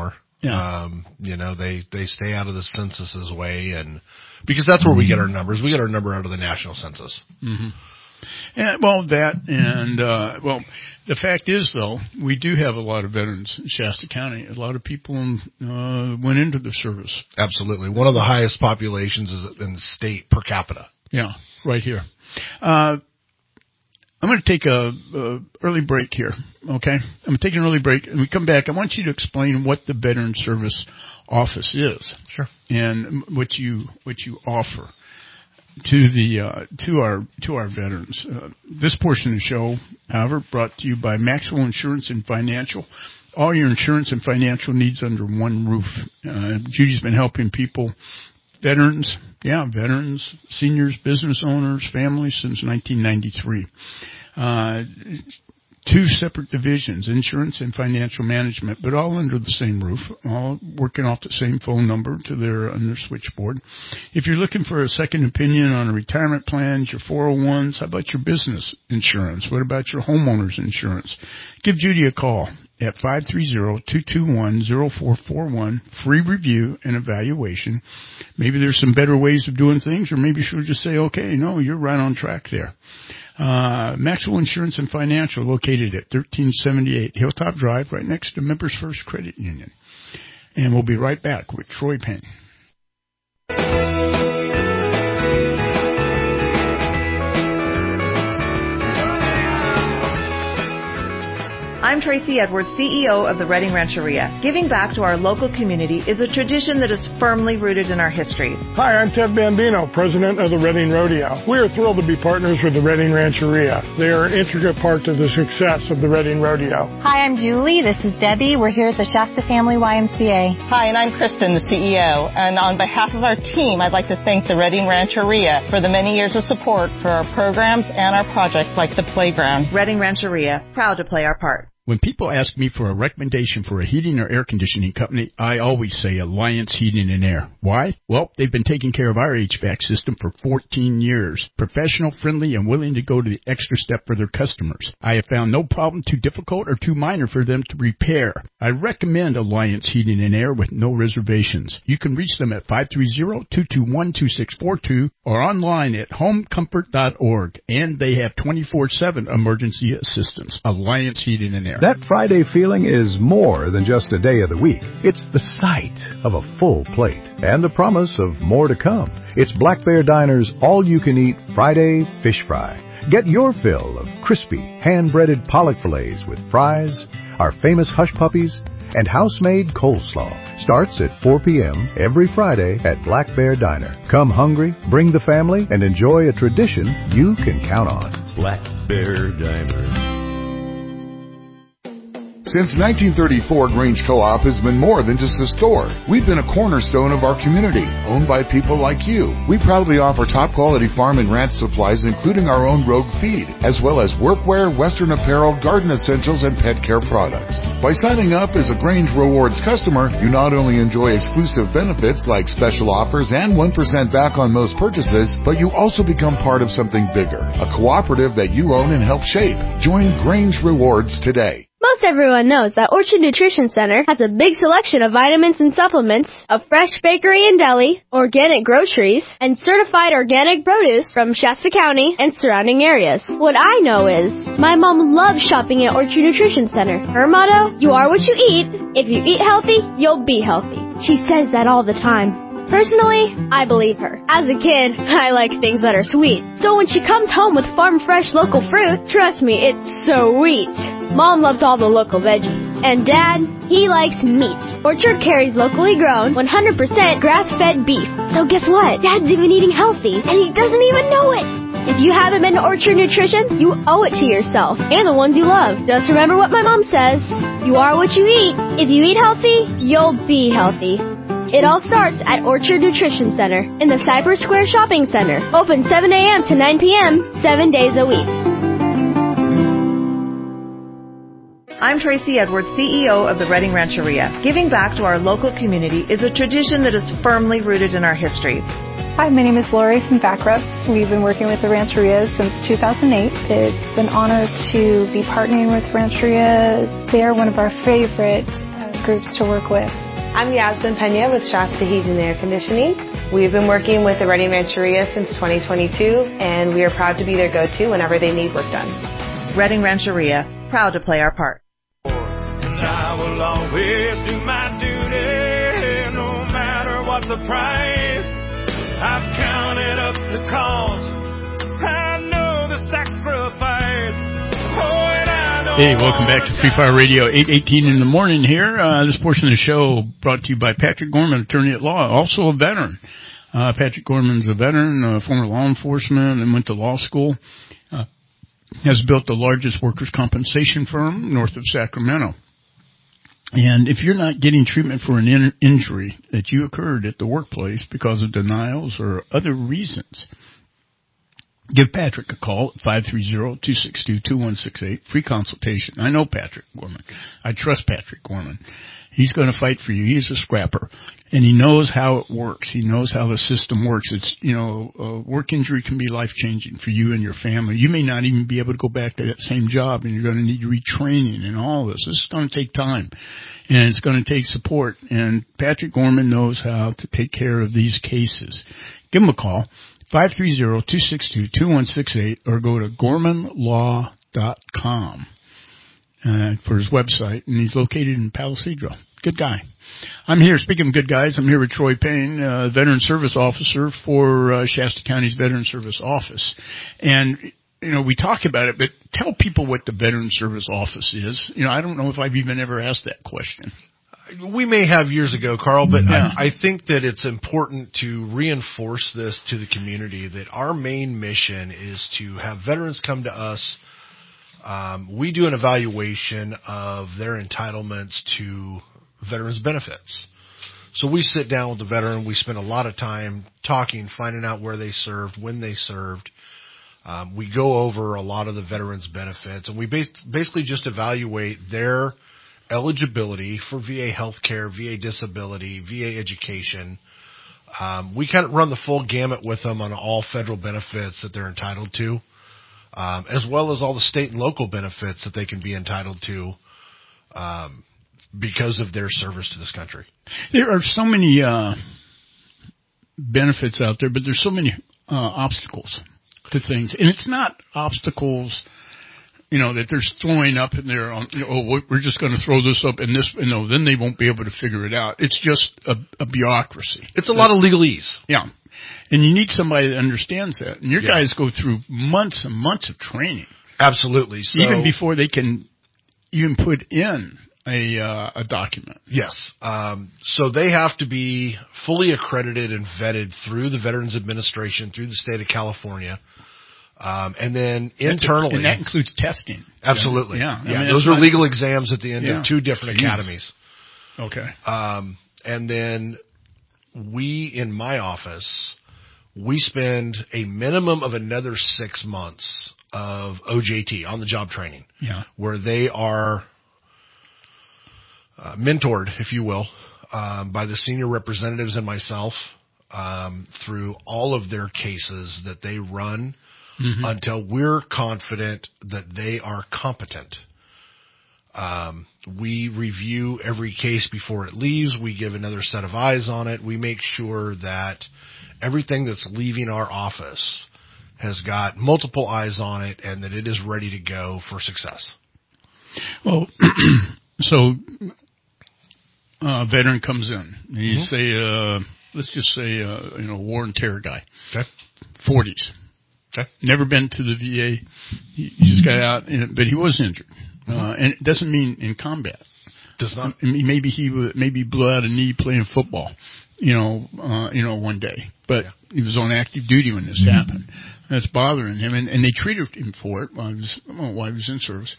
Yeah. Um, you know, they, they stay out of the census's way, and because that's where we get our numbers. We get our number out of the national census. Mm-hmm. And, well, that and, uh, well, the fact is, though, we do have a lot of veterans in Shasta County. A lot of people uh, went into the service. Absolutely. One of the highest populations is in the state per capita. Yeah, right here. Uh, I'm going to take a, a early break here, okay? I'm going to take an early break, and we come back. I want you to explain what the Veteran Service Office is. Sure. And what you what you offer to the uh, to our to our veterans. Uh, this portion of the show, however, brought to you by Maxwell Insurance and Financial. All your insurance and financial needs under one roof. Uh, Judy's been helping people, veterans, yeah, veterans, seniors, business owners, families since nineteen ninety-three. Uh, two separate divisions, insurance and financial management, but all under the same roof, all working off the same phone number to their, on their switchboard. If you're looking for a second opinion on a retirement plans, your four oh ones, how about your business insurance? What about your homeowner's insurance? Give Judy a call at five three zero, two two one, zero four four one, free review and evaluation. Maybe there's some better ways of doing things, or maybe she'll just say, okay, no, you're right on track there. Uh, Maxwell Insurance and Financial, located at thirteen seventy-eight Hilltop Drive, right next to Members First Credit Union. And we'll be right back with Troy Payne. I'm Tracy Edwards, C E O of the Redding Rancheria. Giving back to our local community is a tradition that is firmly rooted in our history. Hi, I'm Ted Bambino, president of the Redding Rodeo. We are thrilled to be partners with the Redding Rancheria. They are an intricate part to the success of the Redding Rodeo. Hi, I'm Julie. This is Debbie. We're here at the Shasta Family Y M C A. Hi, and I'm Kristen, the C E O. And on behalf of our team, I'd like to thank the Redding Rancheria for the many years of support for our programs and our projects like the playground. Redding Rancheria, proud to play our part. When people ask me for a recommendation for a heating or air conditioning company, I always say Alliance Heating and Air. Why? Well, they've been taking care of our H V A C system for fourteen years. Professional, friendly, and willing to go to the extra step for their customers. I have found no problem too difficult or too minor for them to repair. I recommend Alliance Heating and Air with no reservations. You can reach them at five three zero, two two one, two six four two or online at home comfort dot org. And they have twenty-four seven emergency assistance. Alliance Heating and Air. That Friday feeling is more than just a day of the week. It's the sight of a full plate and the promise of more to come. It's Black Bear Diner's all-you-can-eat Friday fish fry. Get your fill of crispy, hand-breaded pollock fillets with fries, our famous hush puppies, and house-made coleslaw. Starts at four p.m. every Friday at Black Bear Diner. Come hungry, bring the family, and enjoy a tradition you can count on. Black Bear Diner. Since nineteen thirty-four, Grange Co-op has been more than just a store. We've been a cornerstone of our community, owned by people like you. We proudly offer top-quality farm and ranch supplies, including our own Rogue feed, as well as workwear, Western apparel, garden essentials, and pet care products. By signing up as a Grange Rewards customer, you not only enjoy exclusive benefits like special offers and one percent back on most purchases, but you also become part of something bigger, a cooperative that you own and help shape. Join Grange Rewards today. Most everyone knows that Orchard Nutrition Center has a big selection of vitamins and supplements, a fresh bakery and deli, organic groceries, and certified organic produce from Shasta County and surrounding areas. What I know is, my mom loves shopping at Orchard Nutrition Center. Her motto, you are what you eat. If you eat healthy, you'll be healthy. She says that all the time. Personally, I believe her. As a kid, I like things that are sweet. So when she comes home with farm fresh local fruit, trust me, it's sweet. Mom loves all the local veggies. And Dad, he likes meat. Orchard carries locally grown, one hundred percent grass-fed beef. So guess what? Dad's even eating healthy, and he doesn't even know it. If you haven't been to Orchard Nutrition, you owe it to yourself and the ones you love. Just remember what my mom says. You are what you eat. If you eat healthy, you'll be healthy. It all starts at Orchard Nutrition Center in the Cypress Square Shopping Center. Open seven a.m. to nine p.m., seven days a week. I'm Tracy Edwards, C E O of the Redding Rancheria. Giving back to our local community is a tradition that is firmly rooted in our history. Hi, my name is Lori from Backrubs. We've been working with the Rancheria since two thousand eight. It's an honor to be partnering with Rancheria. They are one of our favorite uh, groups to work with. I'm Yasmin Pena with Shasta Heating and Air Conditioning. We've been working with the Redding Rancheria since twenty twenty-two, and we are proud to be their go-to whenever they need work done. Redding Rancheria, proud to play our part. And I will always do my duty, no matter what the price. I've counted up the cost. I know the sacrifice. Oh, and I know. Hey, welcome back to Free Fire Radio, eight eighteen in the morning here. Uh, this portion of the show brought to you by Patrick Gorman, attorney at law, also a veteran. Uh, Patrick Gorman's a veteran, uh, former law enforcement, and went to law school. Uh, has built the largest workers' compensation firm north of Sacramento. And if you're not getting treatment for an in- injury that you occurred at the workplace because of denials or other reasons, give Patrick a call at five three zero, two six two, two one six eight. Free consultation. I know Patrick Gorman. I trust Patrick Gorman. He's going to fight for you. He's a scrapper. And he knows how it works. He knows how the system works. It's, you know, a work injury can be life-changing for you and your family. You may not even be able to go back to that same job, and you're going to need retraining and all this. This is going to take time, and it's going to take support. And Patrick Gorman knows how to take care of these cases. Give him a call, five three zero, two six two, two one six eight, or go to gorman law dot com. Uh, for his website, and he's located in Palo Cedro. Good guy. I'm here, speaking of good guys, I'm here with Troy Payne, uh, Veteran Service Officer for uh, Shasta County's Veteran Service Office. And, you know, we talk about it, but tell people what the Veteran Service Office is. You know, I don't know if I've even ever asked that question. We may have years ago, Carl, but yeah. I, I think that it's important to reinforce this to the community, that our main mission is to have veterans come to us. Um, we do an evaluation of their entitlements to veterans benefits. So we sit down with the veteran. We spend a lot of time talking, finding out where they served, when they served. Um, we go over a lot of the veterans benefits, and we bas- basically just evaluate their eligibility for V A health care, V A disability, V A education. Um, we kind of run the full gamut with them on all federal benefits that they're entitled to. Um, as well as all the state and local benefits that they can be entitled to um, because of their service to this country. There are so many uh, benefits out there, but there's so many uh, obstacles to things. And it's not obstacles, you know, that they're throwing up in there on, you know, oh, we're just going to throw this up and this, you know, then they won't be able to figure it out. It's just a, a bureaucracy. It's a lot of legalese. Yeah. And you need somebody that understands that. And your yeah. guys go through months and months of training. Absolutely. So, even before they can even put in a uh, a document. Yes. Um, so they have to be fully accredited and vetted through the Veterans Administration, through the state of California. Um, and then internally. And that includes testing. Absolutely. Yeah. yeah. I mean, those are legal exams at the end yeah. of two different Jeez. academies. Okay. Um, and then we, in my office, we spend a minimum of another six months of O J T, on-the-job training, yeah. where they are uh, mentored, if you will, um, by the senior representatives and myself um, through all of their cases that they run mm-hmm. until we're confident that they are competent. Um, we review every case before it leaves. We give another set of eyes on it. We make sure that everything that's leaving our office has got multiple eyes on it and that it is ready to go for success. Well, so a veteran comes in. And you mm-hmm. say, uh, let's just say, uh, you know, war and terror guy. Okay. forties. Okay. Never been to the V A. He just got out, but he was injured. Mm-hmm. Uh, and it doesn't mean in combat. Does not. Maybe he maybe blew out a knee playing football, you know, uh, you know, one day. But yeah. he was on active duty when this mm-hmm. happened. That's bothering him, and, and they treated him for it while he was well, while he was in service.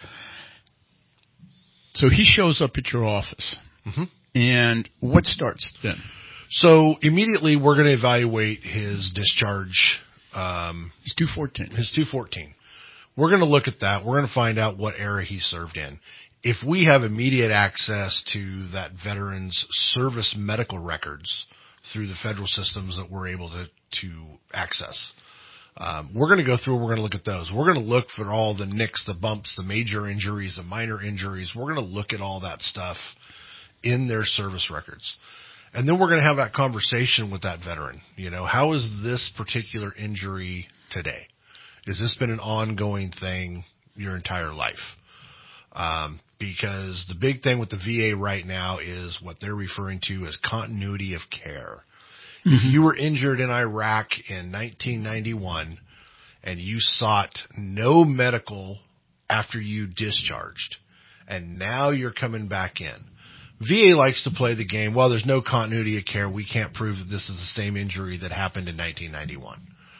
So he shows up at your office, mm-hmm. and what starts then? So immediately we're going to evaluate his discharge. Um, his two fourteen. His two fourteen. We're going to look at that. We're going to find out what era he served in. If we have immediate access to that veteran's service medical records through the federal systems that we're able to, to access, um, we're going to go through, we're going to look at those. We're going to look for all the nicks, the bumps, the major injuries, the minor injuries. We're going to look at all that stuff in their service records. And then we're going to have that conversation with that veteran. You know, how is this particular injury today? Has this been an ongoing thing your entire life? Um, because the big thing with the V A right now is what they're referring to as continuity of care. Mm-hmm. If you were injured in Iraq in nineteen ninety-one and you sought no medical after you discharged, and now you're coming back in, V A likes to play the game, well, there's no continuity of care. We can't prove that this is the same injury that happened in nineteen ninety-one.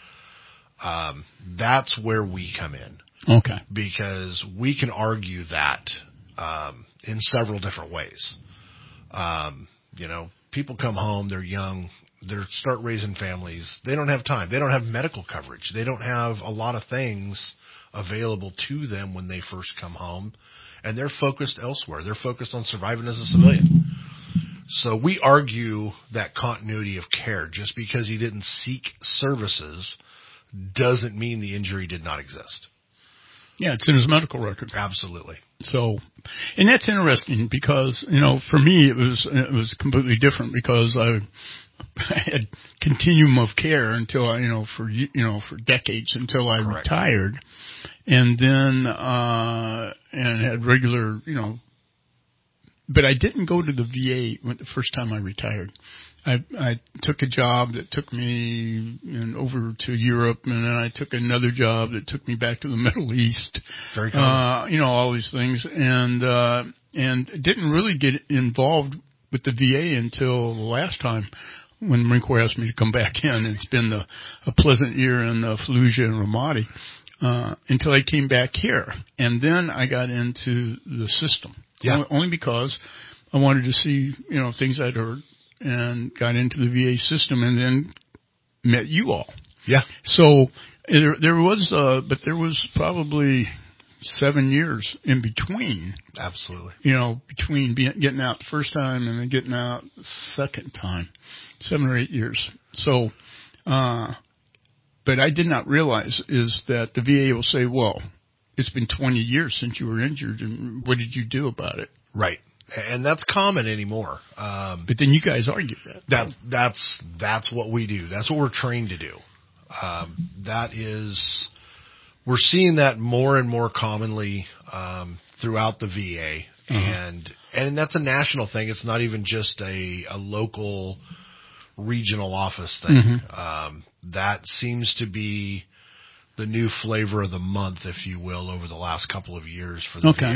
Um, that's where we come in. Okay. Because we can argue that um, in several different ways. Um, you know, people come home, they're young, they start raising families. They don't have time. They don't have medical coverage. They don't have a lot of things available to them when they first come home. And they're focused elsewhere. They're focused on surviving as a civilian. So we argue that continuity of care. Just because he didn't seek services doesn't mean the injury did not exist. Yeah, it's in his medical record. Absolutely. So, and that's interesting because, you know, for me it was it was completely different because I, I had continuum of care until I, you know, for you know for decades until I Correct. retired, and then uh and had regular, you know, but I didn't go to the V A the first time I retired. I, I took a job that took me in, over to Europe, and then I took another job that took me back to the Middle East. Very cool. Uh, you know, all these things, and uh, and didn't really get involved with the V A until the last time when the Marine Corps asked me to come back in. It's been a, a pleasant year in uh, Fallujah and Ramadi uh, until I came back here, and then I got into the system. Yeah. Only, only because I wanted to see, you know, things I'd heard. And got into the V A system, and then met you all. Yeah. So there, there was, uh, but there was probably seven years in between. Absolutely. You know, between being, getting out the first time and then getting out the second time, seven or eight years. So, uh, but I did not realize is that the V A will say, well, it's been twenty years since you were injured, and what did you do about it? Right. And that's common anymore. Um, but then you guys argue that. That that's that's what we do. That's what we're trained to do. Um, that is, we're seeing that more and more commonly um, throughout the V A, uh-huh. and and that's a national thing. It's not even just a, a local, regional office thing. Mm-hmm. Um, that seems to be the new flavor of the month, if you will, over the last couple of years for the okay. V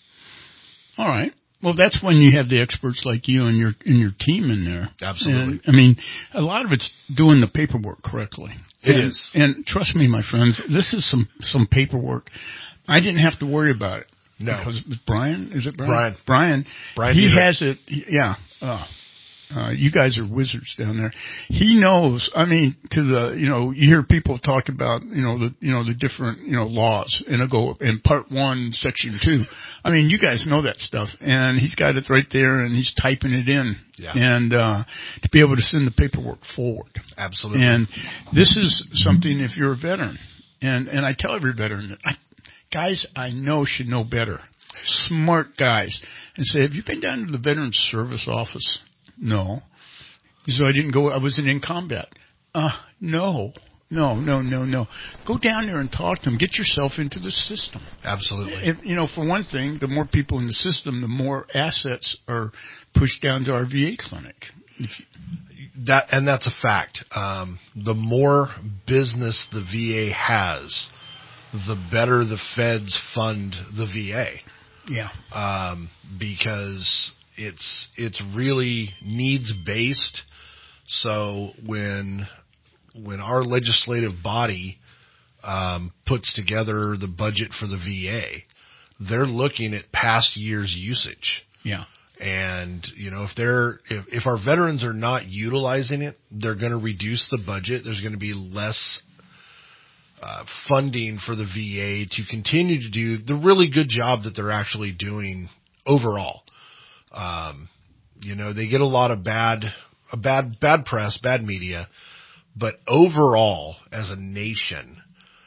A. All right. Well, that's when you have the experts like you and your and your team in there. Absolutely. And, I mean, a lot of it's doing the paperwork correctly. It and, is. And trust me, my friends, this is some, some paperwork. I didn't have to worry about it. No. Because Brian, is it Brian? Brian. Brian. Brian he Dietrich. has it, yeah. Uh, Uh, you guys are wizards down there. He knows, I mean, to the, you know, you hear people talk about, you know, the, you know, the different, you know, laws and it'll go in part one, section two. I mean, you guys know that stuff and he's got it right there and he's typing it in. Yeah. And, uh, to be able to send the paperwork forward. Absolutely. And this is something if you're a veteran and, and I tell every veteran that I, guys I know should know better. Smart guys and say, have you been down to the Veterans Service Office? No. So I didn't go, I wasn't in combat. Uh, no. No, no, no, no. Go down there and talk to them. Get yourself into the system. Absolutely. If, you know, for one thing, the more people in the system, the more assets are pushed down to our V A clinic. If you, that, and that's a fact. Um, the more business the V A has, the better the feds fund the V A. Yeah. Um, because It's it's really needs based. So when when our legislative body um, puts together the budget for the V A, they're looking at past year's usage. Yeah. And you know if they're if, if our veterans are not utilizing it, they're going to reduce the budget. There's going to be less uh, funding for the V A to continue to do the really good job that they're actually doing overall. Um, you know, they get a lot of bad, a bad, bad press, bad media, but overall, as a nation,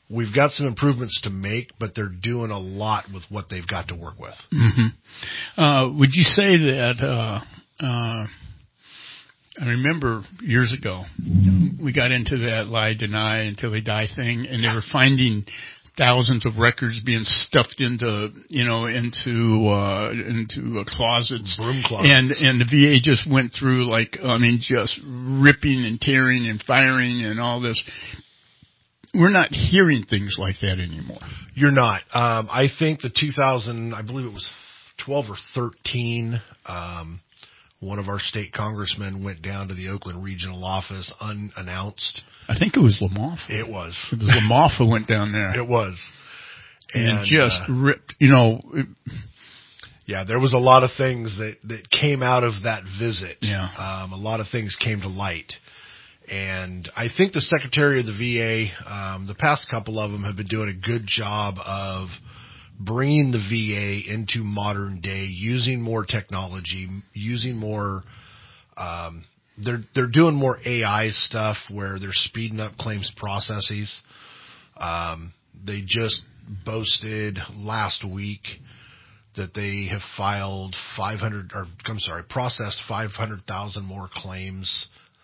we've got some improvements to make, but they're doing a lot with what they've got to work with. Mm-hmm. Uh, would you say that, uh, uh, I remember years ago, we got into that lie, deny until they die thing, and they were finding thousands of records being stuffed into, you know, into, uh, into uh, closets. Broom closets. And, and the V A just went through like, I mean, just ripping and tearing and firing and all this. We're not hearing things like that anymore. You're not. Um, I think the two thousand, I believe it was twelve or thirteen, um, one of our state congressmen went down to the Oakland regional office unannounced. I think it was Lamothe. It was. It was Lamothe who went down there. It was. And, And just uh, ripped, you know. It, yeah, there was a lot of things that, that came out of that visit. Yeah. Um, a lot of things came to light. And I think the Secretary of the V A, um, the past couple of them have been doing a good job of bringing the V A into modern day, using more technology, using more, um, they're, they're doing more A I stuff where they're speeding up claims processes. Um, they just boasted last week that they have filed five hundred, or I'm sorry, processed five hundred thousand more claims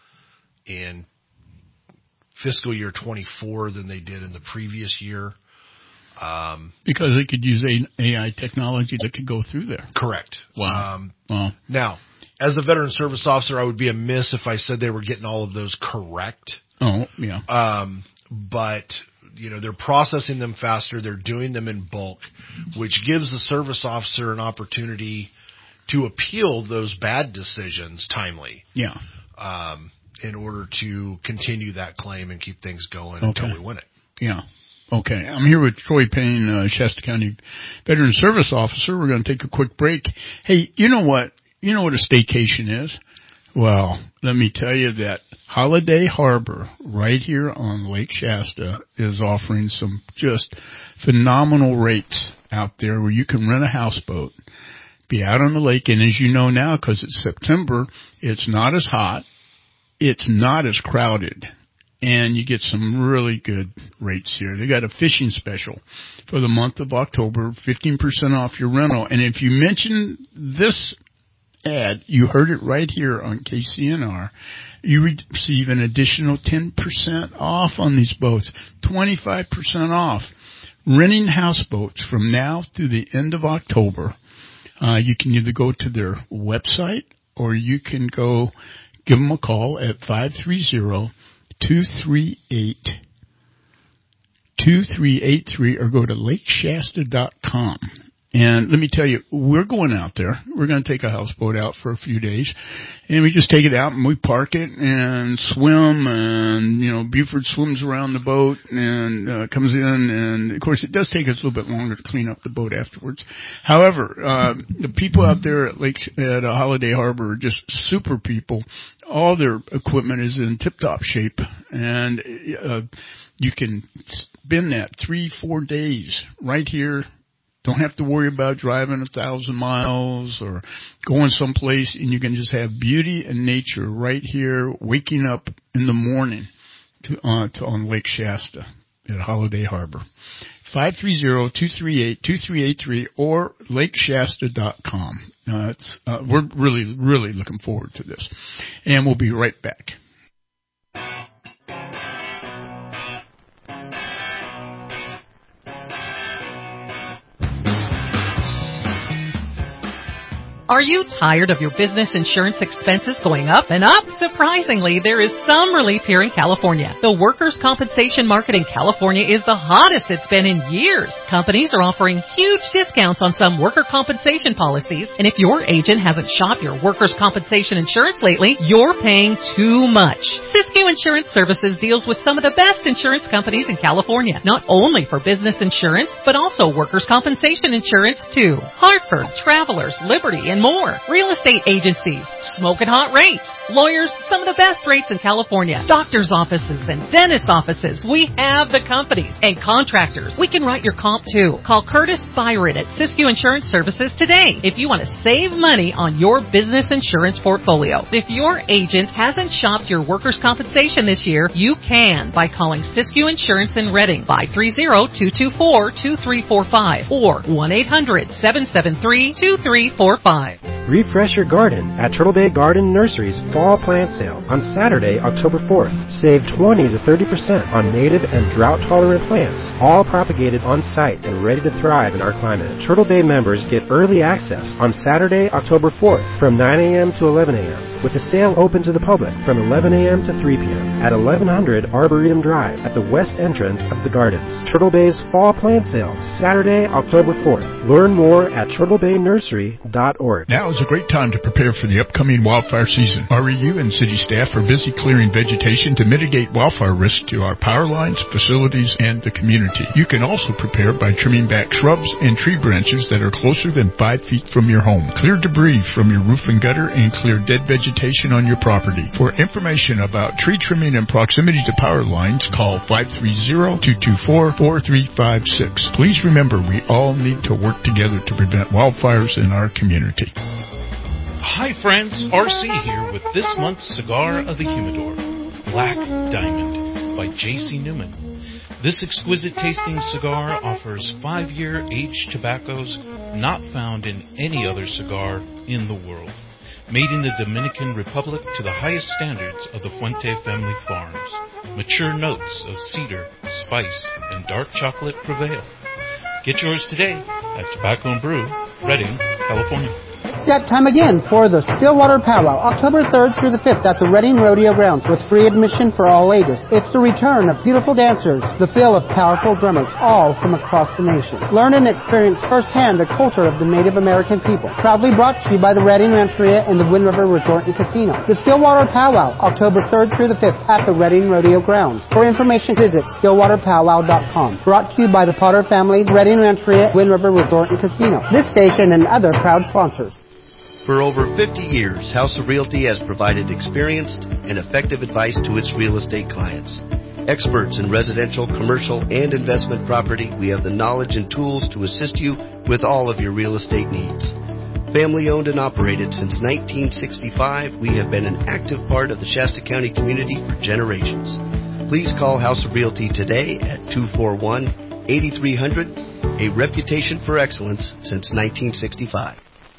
in fiscal year twenty-four than they did in the previous year. Um, because they could use A I technology that could go through there. Correct. Wow. Um, wow. Now, as a veteran service officer, I would be amiss if I said they were getting all of those correct. Oh, yeah. Um, but, you know, they're processing them faster. They're doing them in bulk, which gives the service officer an opportunity to appeal those bad decisions timely. Yeah. Um, in order to continue that claim and keep things going Okay. until we win it. Yeah. Okay. I'm here with Troy Payne, uh, Shasta County Veteran Service Officer. We're going to take a quick break. Hey, you know what? You know what a staycation is? Well, let me tell you that Holiday Harbor right here on Lake Shasta is offering some just phenomenal rates out there where you can rent a houseboat, be out on the lake. And as you know now, because it's September, it's not as hot. It's not as crowded, and you get some really good rates here. They got a fishing special for the month of October, fifteen percent off your rental. And if you mention this ad, you heard it right here on K C N R, you receive an additional ten percent off on these boats, twenty-five percent off. Renting houseboats from now through the end of October. Uh, you can either go to their website or you can go give them a call at five three zero, two three eight, two three eight three or go to lake shasta dot com. And let me tell you, we're going out there. We're going to take a houseboat out for a few days. And we just take it out and we park it and swim. And, you know, Buford swims around the boat and uh, comes in. And, of course, it does take us a little bit longer to clean up the boat afterwards. However, uh, the people out there at Lake at uh, Holiday Harbor are just super people. All their equipment is in tip-top shape. And uh, you can spend that three, four days right here. Don't have to worry about driving a thousand miles or going someplace, and you can just have beauty and nature right here, waking up in the morning to, uh, to on Lake Shasta at Holiday Harbor. five three zero, two three eight, two three eight three or lake shasta dot com. Uh, it's, uh, we're really, really looking forward to this. And we'll be right back. Are you tired of your business insurance expenses going up and up? Surprisingly, there is some relief here in California. The workers' compensation market in California is the hottest it's been in years. Companies are offering huge discounts on some worker compensation policies, and if your agent hasn't shopped your workers' compensation insurance lately, you're paying too much. Siskiyou Insurance Services deals with some of the best insurance companies in California, not only for business insurance, but also workers' compensation insurance too. Hartford, Travelers, Liberty, and more. Real estate agencies, smoking hot rates, Lawyers, some of the best rates in California. Doctor's offices and dentist offices. We have the companies. And contractors. We can write your comp too. Call Curtis Byron at Siskiyou Insurance Services today if you want to save money on your business insurance portfolio. If your agent hasn't shopped your workers' compensation this year, you can by calling Siskiyou Insurance in Redding, five three zero, two two four, two three four five or one eight hundred, seven seven three, two three four five. Refresh your garden at Turtle Bay Garden Nursery's Fall Plant Sale on Saturday, October fourth. Save twenty to thirty percent on native and drought-tolerant plants, all propagated on-site and ready to thrive in our climate. Turtle Bay members get early access on Saturday, October fourth from nine a.m. to eleven a.m. with the sale open to the public from eleven a.m. to three p.m. at eleven hundred Arboretum Drive at the west entrance of the gardens. Turtle Bay's Fall Plant Sale, Saturday, October fourth. Learn more at turtle bay nursery dot org. Now is a great time to prepare for the upcoming wildfire season. R E U and city staff are busy clearing vegetation to mitigate wildfire risk to our power lines, facilities, and the community. You can also prepare by trimming back shrubs and tree branches that are closer than five feet from your home. Clear debris from your roof and gutter and clear dead vegetation on your property. For information about tree trimming and proximity to power lines, call five three zero, two two four, four three five six. Please remember, we all need to work together to prevent wildfires in our community. Hi friends, R C here with this month's Cigar of the Humidor, Black Diamond by J C Newman. This exquisite tasting cigar offers five-year aged tobaccos not found in any other cigar in the world. Made in the Dominican Republic to the highest standards of the Fuente family farms. Mature notes of cedar, spice, and dark chocolate prevail. Get yours today at Tobacco and Brew, Redding, California. That time again for the Stillwater Powwow, October third through the fifth at the Redding Rodeo Grounds with free admission for all ages. It's the return of beautiful dancers, the feel of powerful drummers, all from across the nation. Learn and experience firsthand the culture of the Native American people. Proudly brought to you by the Redding Rancheria and the Wind River Resort and Casino. The Stillwater Powwow, October third through the fifth at the Redding Rodeo Grounds. For information, visit stillwater powwow dot com. Brought to you by the Potter family, Redding Rancheria, Wind River Resort and Casino. This station and other proud sponsors. For over fifty years, House of Realty has provided experienced and effective advice to its real estate clients. Experts in residential, commercial, and investment property, we have the knowledge and tools to assist you with all of your real estate needs. Family owned and operated since nineteen sixty-five, we have been an active part of the Shasta County community for generations. Please call House of Realty today at two four one, eight three zero zero, a reputation for excellence since nineteen sixty-five.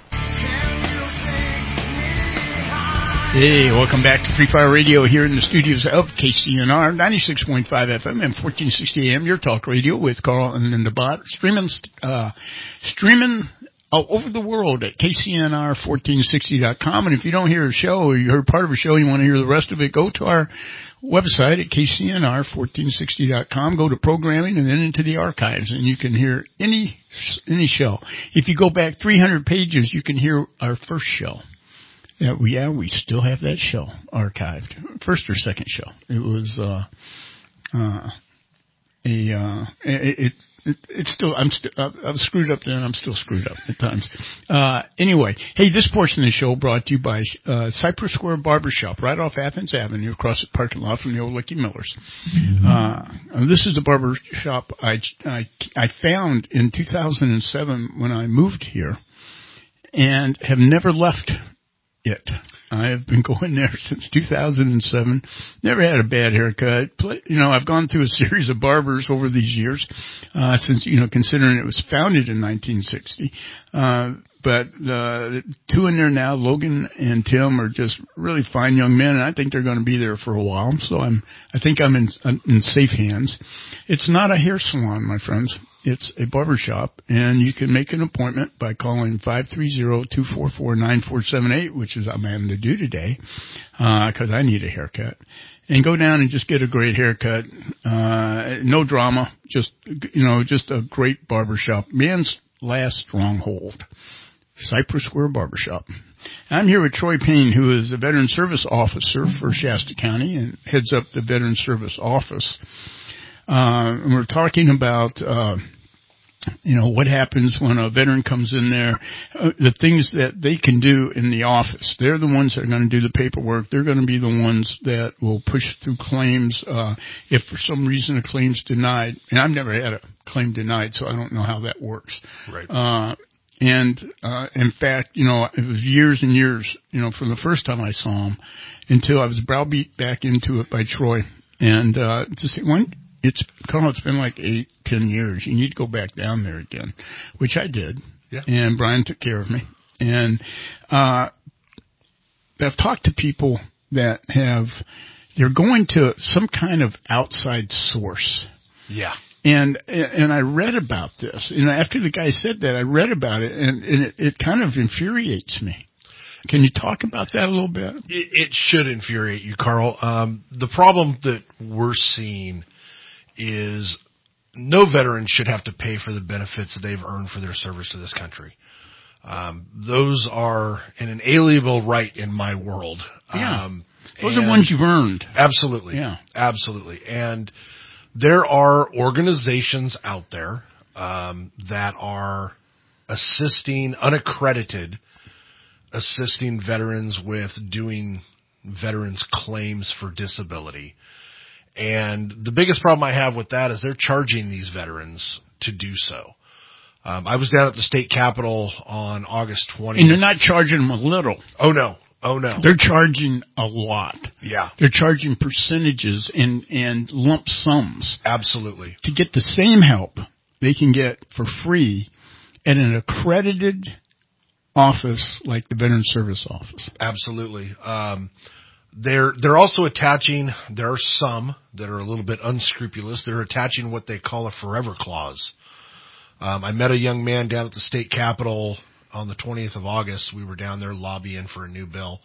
Hey, welcome back to Free Fire Radio here in the studios of K C N R, ninety-six point five F M and fourteen sixty A M, your talk radio with Carl and then the bot, streaming, uh, streaming all over the world at K C N R fourteen sixty dot com. And if you don't hear a show or you heard part of a show, you want to hear the rest of it, go to our website at K C N R fourteen sixty dot com, go to programming and then into the archives, and you can hear any, any show. If you go back three hundred pages, you can hear our first show. Yeah, we, yeah, we still have that show archived. First or second show. It was, uh, uh, a, uh, it, it, it it's still, I'm still, I'm screwed up there and I'm still screwed up at times. Uh, anyway, hey, this portion of the show brought to you by, uh, Cypress Square Barbershop right off Athens Avenue across the parking lot from the old Licky Millers. Mm-hmm. Uh, this is the barber shop I, I, I found in two thousand seven when I moved here and have never left it. I have been going there since two thousand seven. Never had a bad haircut. You know, I've gone through a series of barbers over these years, uh, since, you know, considering it was founded in nineteen sixty. Uh, but, uh, two in there now, Logan and Tim, are just really fine young men, and I think they're going to be there for a while. So I'm, I think I'm in, I'm in safe hands. It's not a hair salon, my friends. It's a barbershop, and you can make an appointment by calling five three zero, two four four, nine four seven eight, which is I'm having to do today, uh, cause I need a haircut. And go down and just get a great haircut. Uh, no drama. Just, you know, just a great barbershop. Man's last stronghold. Cypress Square Barbershop. I'm here with Troy Payne, who is a Veteran Service Officer for Shasta County and heads up the Veteran Service Office. Uh, and we're talking about, uh, you know, what happens when a veteran comes in there, uh, the things that they can do in the office. They're the ones that are going to do the paperwork. They're going to be the ones that will push through claims. Uh, if for some reason a claim's denied, and I've never had a claim denied, so I don't know how that works. Right. Uh, and, uh, in fact, you know, it was years and years, you know, from the first time I saw him until I was browbeat back into it by Troy. And, uh, to say, one, It's, Carl, it's been like eight, ten years. You need to go back down there again, which I did. Yeah. And Brian took care of me. And, uh, I've talked to people that have, they're going to some kind of outside source. Yeah. And, and I read about this. And after the guy said that, I read about it, and, and it, it kind of infuriates me. Can you talk about that a little bit? It, it should infuriate you, Carl. Um, the problem that we're seeing is no veteran should have to pay for the benefits that they've earned for their service to this country. Um, those are an inalienable right in my world. Yeah. Um, those are ones you've earned. Absolutely. Yeah. Absolutely. And there are organizations out there um, that are assisting, unaccredited, assisting veterans with doing veterans claims for disability. And the biggest problem I have with that is they're charging these veterans to do so. Um, I was down at the state capitol on August twentieth. And they're not charging them a little. Oh, no. Oh, no. They're charging a lot. Yeah. They're charging percentages and, and lump sums. Absolutely. To get the same help they can get for free at an accredited office like the Veteran Service Office. Absolutely. Um, They're they're also attaching, there are some that are a little bit unscrupulous, they're attaching what they call a forever clause. Um, I met a young man down at the state capitol on the twentieth of August. We were down there lobbying for a new bill.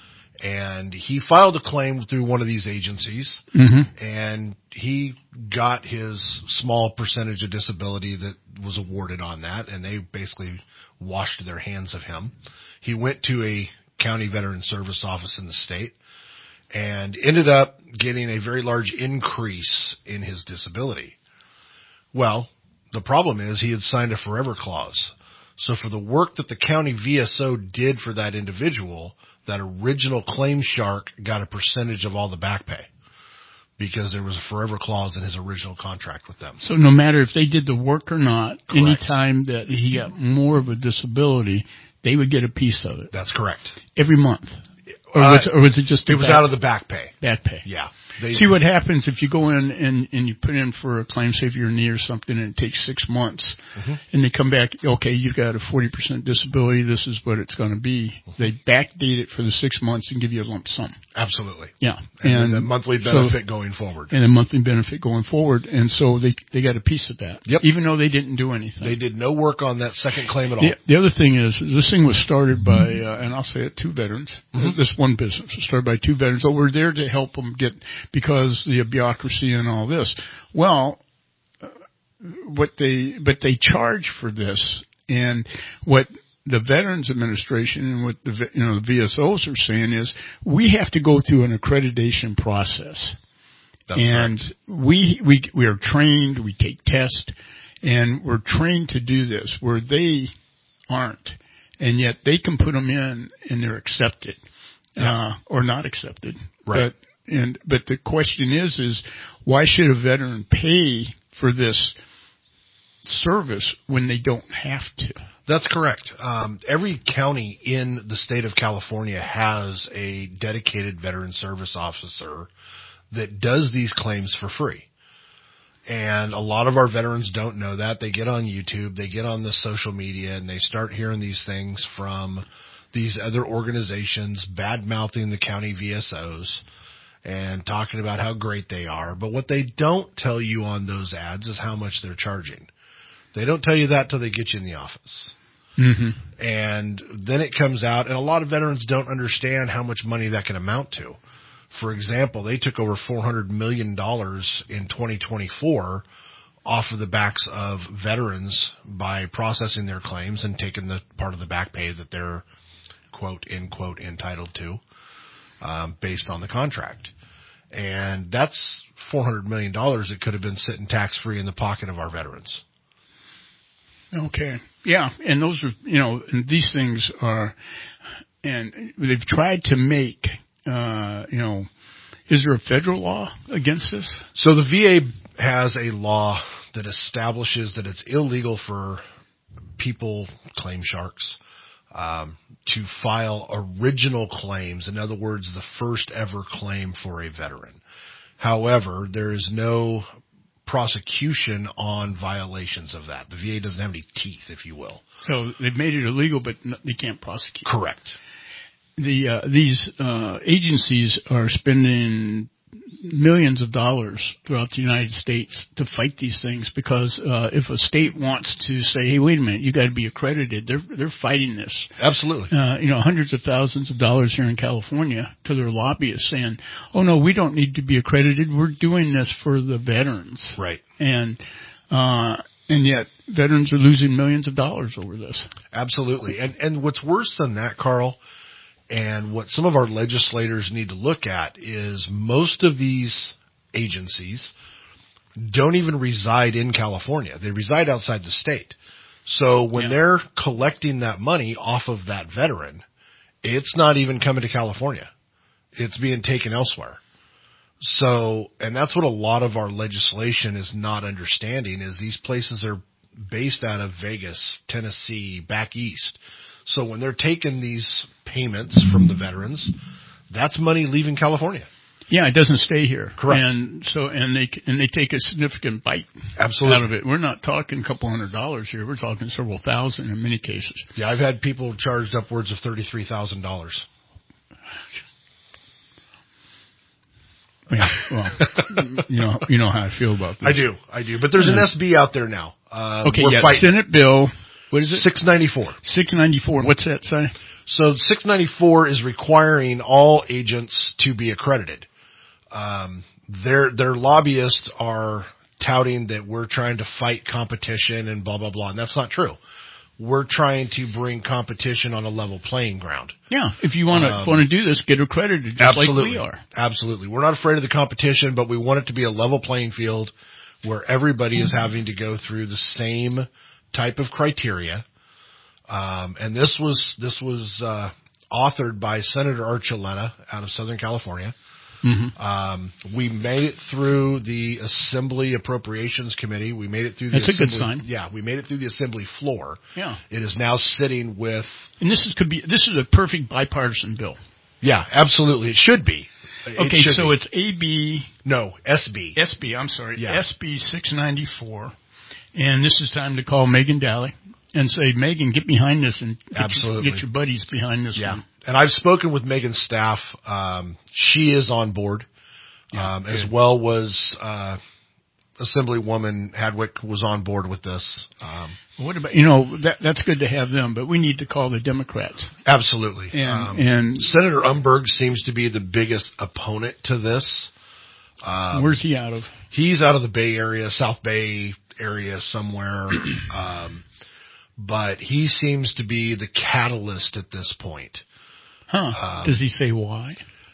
And he filed a claim through one of these agencies. Mm-hmm. And he got his small percentage of disability that was awarded on that. And they basically washed their hands of him. He went to a county veteran service office in the state and ended up getting a very large increase in his disability. Well, the problem is he had signed a forever clause. So for the work that the county V S O did for that individual, that original claim shark got a percentage of all the back pay because there was a forever clause in his original contract with them. So no matter if they did the work or not, Correct. any time that he got more of a disability, they would get a piece of it. That's correct. Every month. Or Uh, was, or was it just It was back, out of the back pay. back pay? Yeah. They, See what happens if you go in and, and you put in for a claim, say for your knee or something, and it takes six months, Mhm. and they come back, okay, you've got a forty percent disability, this is what it's going to be. They backdate it for the six months and give you a lump sum. Absolutely. Yeah. And, And, then the monthly so- benefit going forward. And a monthly benefit going forward, and so they they got a piece of that. Yep. Even though they didn't do anything. They did no work on that second claim at all. The, the other thing is, is this thing was started by, uh, and I'll say it, two veterans. Mhm. This one business was started by two veterans. Oh, we're there to help them get, because the bureaucracy and all this. Well, uh, what they, but they charge for this, and what the Veterans Administration and what the, you know, the V S Os are saying is, we have to go through an accreditation process. That's and correct. we, we, we are trained, we take tests, and we're trained to do this, where they aren't. And yet they can put them in and they're accepted, Yeah. uh, or not accepted. Right. But, and, but the question is, is why should a veteran pay for this service when they don't have to? That's correct. Um, every county in the state of California has a dedicated veteran service officer that does these claims for free. And a lot of our veterans don't know that. They get on YouTube, they get on the social media, and they start hearing these things from these other organizations bad-mouthing the county V S Os and talking about how great they are. But what they don't tell you on those ads is how much they're charging. They don't tell you that till they get you in the office. Mm-hmm. And then it comes out, and a lot of veterans don't understand how much money that can amount to. For example, they took over four hundred million dollars in twenty twenty-four off of the backs of veterans by processing their claims and taking the part of the back pay that they're, quote, end quote, entitled to, um, based on the contract. And that's four hundred million dollars that could have been sitting tax-free in the pocket of our veterans. Okay. Yeah. And those are, you know, and these things are, and they've tried to make, uh, you know, is there a federal law against this? So the V A has a law that establishes that it's illegal for people, claim sharks, um, to file original claims. In other words, the first ever claim for a veteran. However, there is no prosecution on violations of that. The V A doesn't have any teeth, if you will. So they've made it illegal, but they can't prosecute. Correct. The uh, these uh, agencies are spending millions of dollars throughout the United States to fight these things because uh, if a state wants to say, "Hey, wait a minute, you got to be accredited," they're they're fighting this. Absolutely. Uh, you know, hundreds of thousands of dollars here in California to their lobbyists saying, "Oh no, we don't need to be accredited. We're doing this for the veterans." Right. And uh, and yet veterans are losing millions of dollars over this. Absolutely. And and what's worse than that, Carl, and what some of our legislators need to look at is most of these agencies don't even reside in California. They reside outside the state. So when yeah. they're collecting that money off of that veteran, it's not even coming to California. It's being taken elsewhere. So, and that's what a lot of our legislation is not understanding is these places are based out of Vegas, Tennessee, back east. So when they're taking these payments from the veterans, that's money leaving California. Yeah, it doesn't stay here. Correct. And so, and they and they take a significant bite Absolutely. out of it. We're not talking a couple hundred dollars here. We're talking several thousand in many cases. Yeah, I've had people charged upwards of thirty-three thousand dollars. Yeah, well, you know, you know how I feel about this. I do, I do. But there's an S B out there now. Uh, okay, we're yeah, fighting. Senate bill. What is it? six ninety-four. six ninety-four. What's that say? So six ninety-four is requiring all agents to be accredited. Um, their their lobbyists are touting that we're trying to fight competition and blah blah blah, and that's not true. We're trying to bring competition on a level playing ground. Yeah, if you want to um, want to do this, get accredited just absolutely, like we are. Absolutely. We're not afraid of the competition, but we want it to be a level playing field where everybody is having to go through the same type of criteria. Um, and this was this was uh, authored by Senator Archuleta out of Southern California. Mm-hmm. Um, we made it through the Assembly Appropriations Committee. We made it through the That's Assembly. a good sign. Yeah, we made it through the Assembly floor. Yeah. It is now sitting with. And this is could be this is a perfect bipartisan bill. Yeah, absolutely. It should be. It okay, should so be. it's A B. No, S B. S B. I'm sorry. Yeah. S B six ninety-four, and this is time to call Megan Daly and say, Megan, get behind this and get absolutely your, get your buddies behind this. Yeah. One. And I've spoken with Megan's staff. Um, she is on board. Yeah, um, as well was uh, Assemblywoman Hadwick was on board with this. Um, what about you know that that's good to have them, but we need to call the Democrats. Absolutely. And, um, and Senator Umberg seems to be the biggest opponent to this. Um, where's he out of? He's out of the Bay Area, South Bay area somewhere. um, but he seems to be the catalyst at this point. Huh? Um, Does he say why?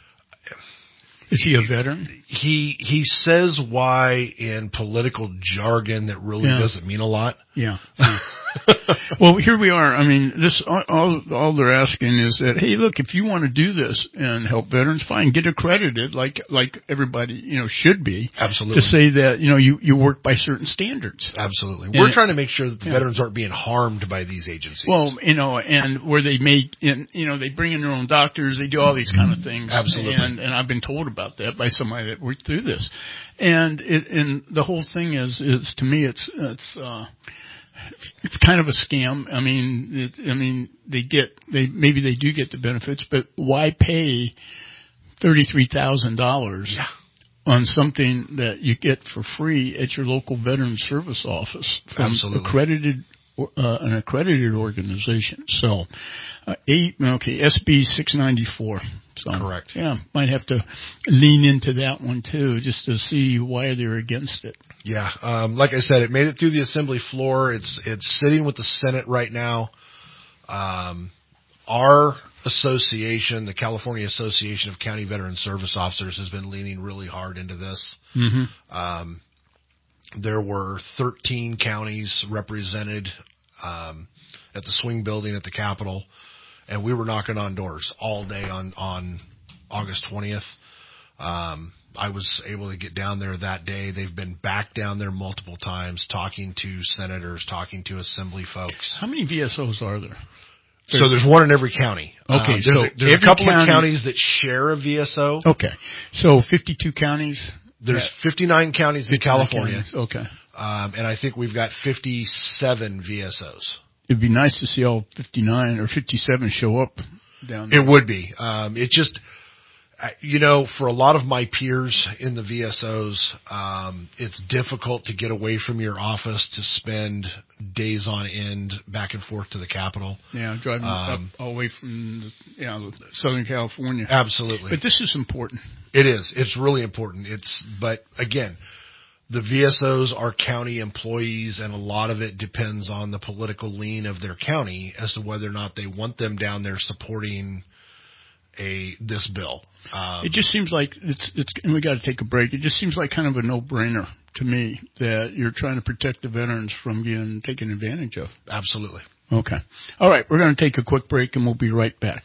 Is he a veteran? He he says why in political jargon that really yeah. doesn't mean a lot. Yeah. yeah. Well, here we are. I mean, this all all they're asking is that, hey, look, if you want to do this and help veterans, fine, get accredited like like everybody you know should be. Absolutely. To say that you know you, you work by certain standards. Absolutely. And We're it, trying to make sure that the yeah. veterans aren't being harmed by these agencies. Well, you know, and where they make, and you know, they bring in their own doctors, they do all these kind of things. Absolutely. And and I've been told about that by somebody that worked through this, and it and the whole thing is is to me it's it's. uh It's kind of a scam. I mean, it, I mean, they get, they, maybe they do get the benefits, but why pay thirty-three thousand dollars yeah. on something that you get for free at your local veteran service office from Absolutely. accredited, uh, an accredited organization? So, uh, eight, okay, S B six ninety-four. So, correct. Yeah, might have to lean into that one too, just to see why they're against it. Yeah, um, like I said, it made it through the Assembly floor. It's it's sitting with the Senate right now. Um, our association, the California Association of County Veteran Service Officers, has been leaning really hard into this. Mm-hmm. Um, there were thirteen counties represented um, at the Swing Building at the Capitol, and we were knocking on doors all day on, on August twentieth. Um, I was able to get down there that day. They've been back down there multiple times, talking to senators, talking to assembly folks. How many V S Os are there? So there's one in every county. Okay, um, there's, so a, there's a couple county, of counties that share a V S O. Okay, so fifty-two counties. There's fifty-nine counties in California. Counties. Okay, um, and I think we've got fifty-seven V S Os. It'd be nice to see all fifty-nine or fifty-seven show up down there. It would be. Um, it just. You know, for a lot of my peers in the V S Os, um, it's difficult to get away from your office to spend days on end back and forth to the Capitol. Yeah, driving um, up all the way from you know, Southern California. Absolutely. But this is important. It is. It's really important. It's, but again, the V S Os are county employees, and a lot of it depends on the political lean of their county as to whether or not they want them down there supporting a this bill. Um, it just seems like it's it's and we got to take a break. It just seems like kind of a no-brainer to me that you're trying to protect the veterans from getting taken advantage of. Absolutely. Okay. All right, we're going to take a quick break and we'll be right back.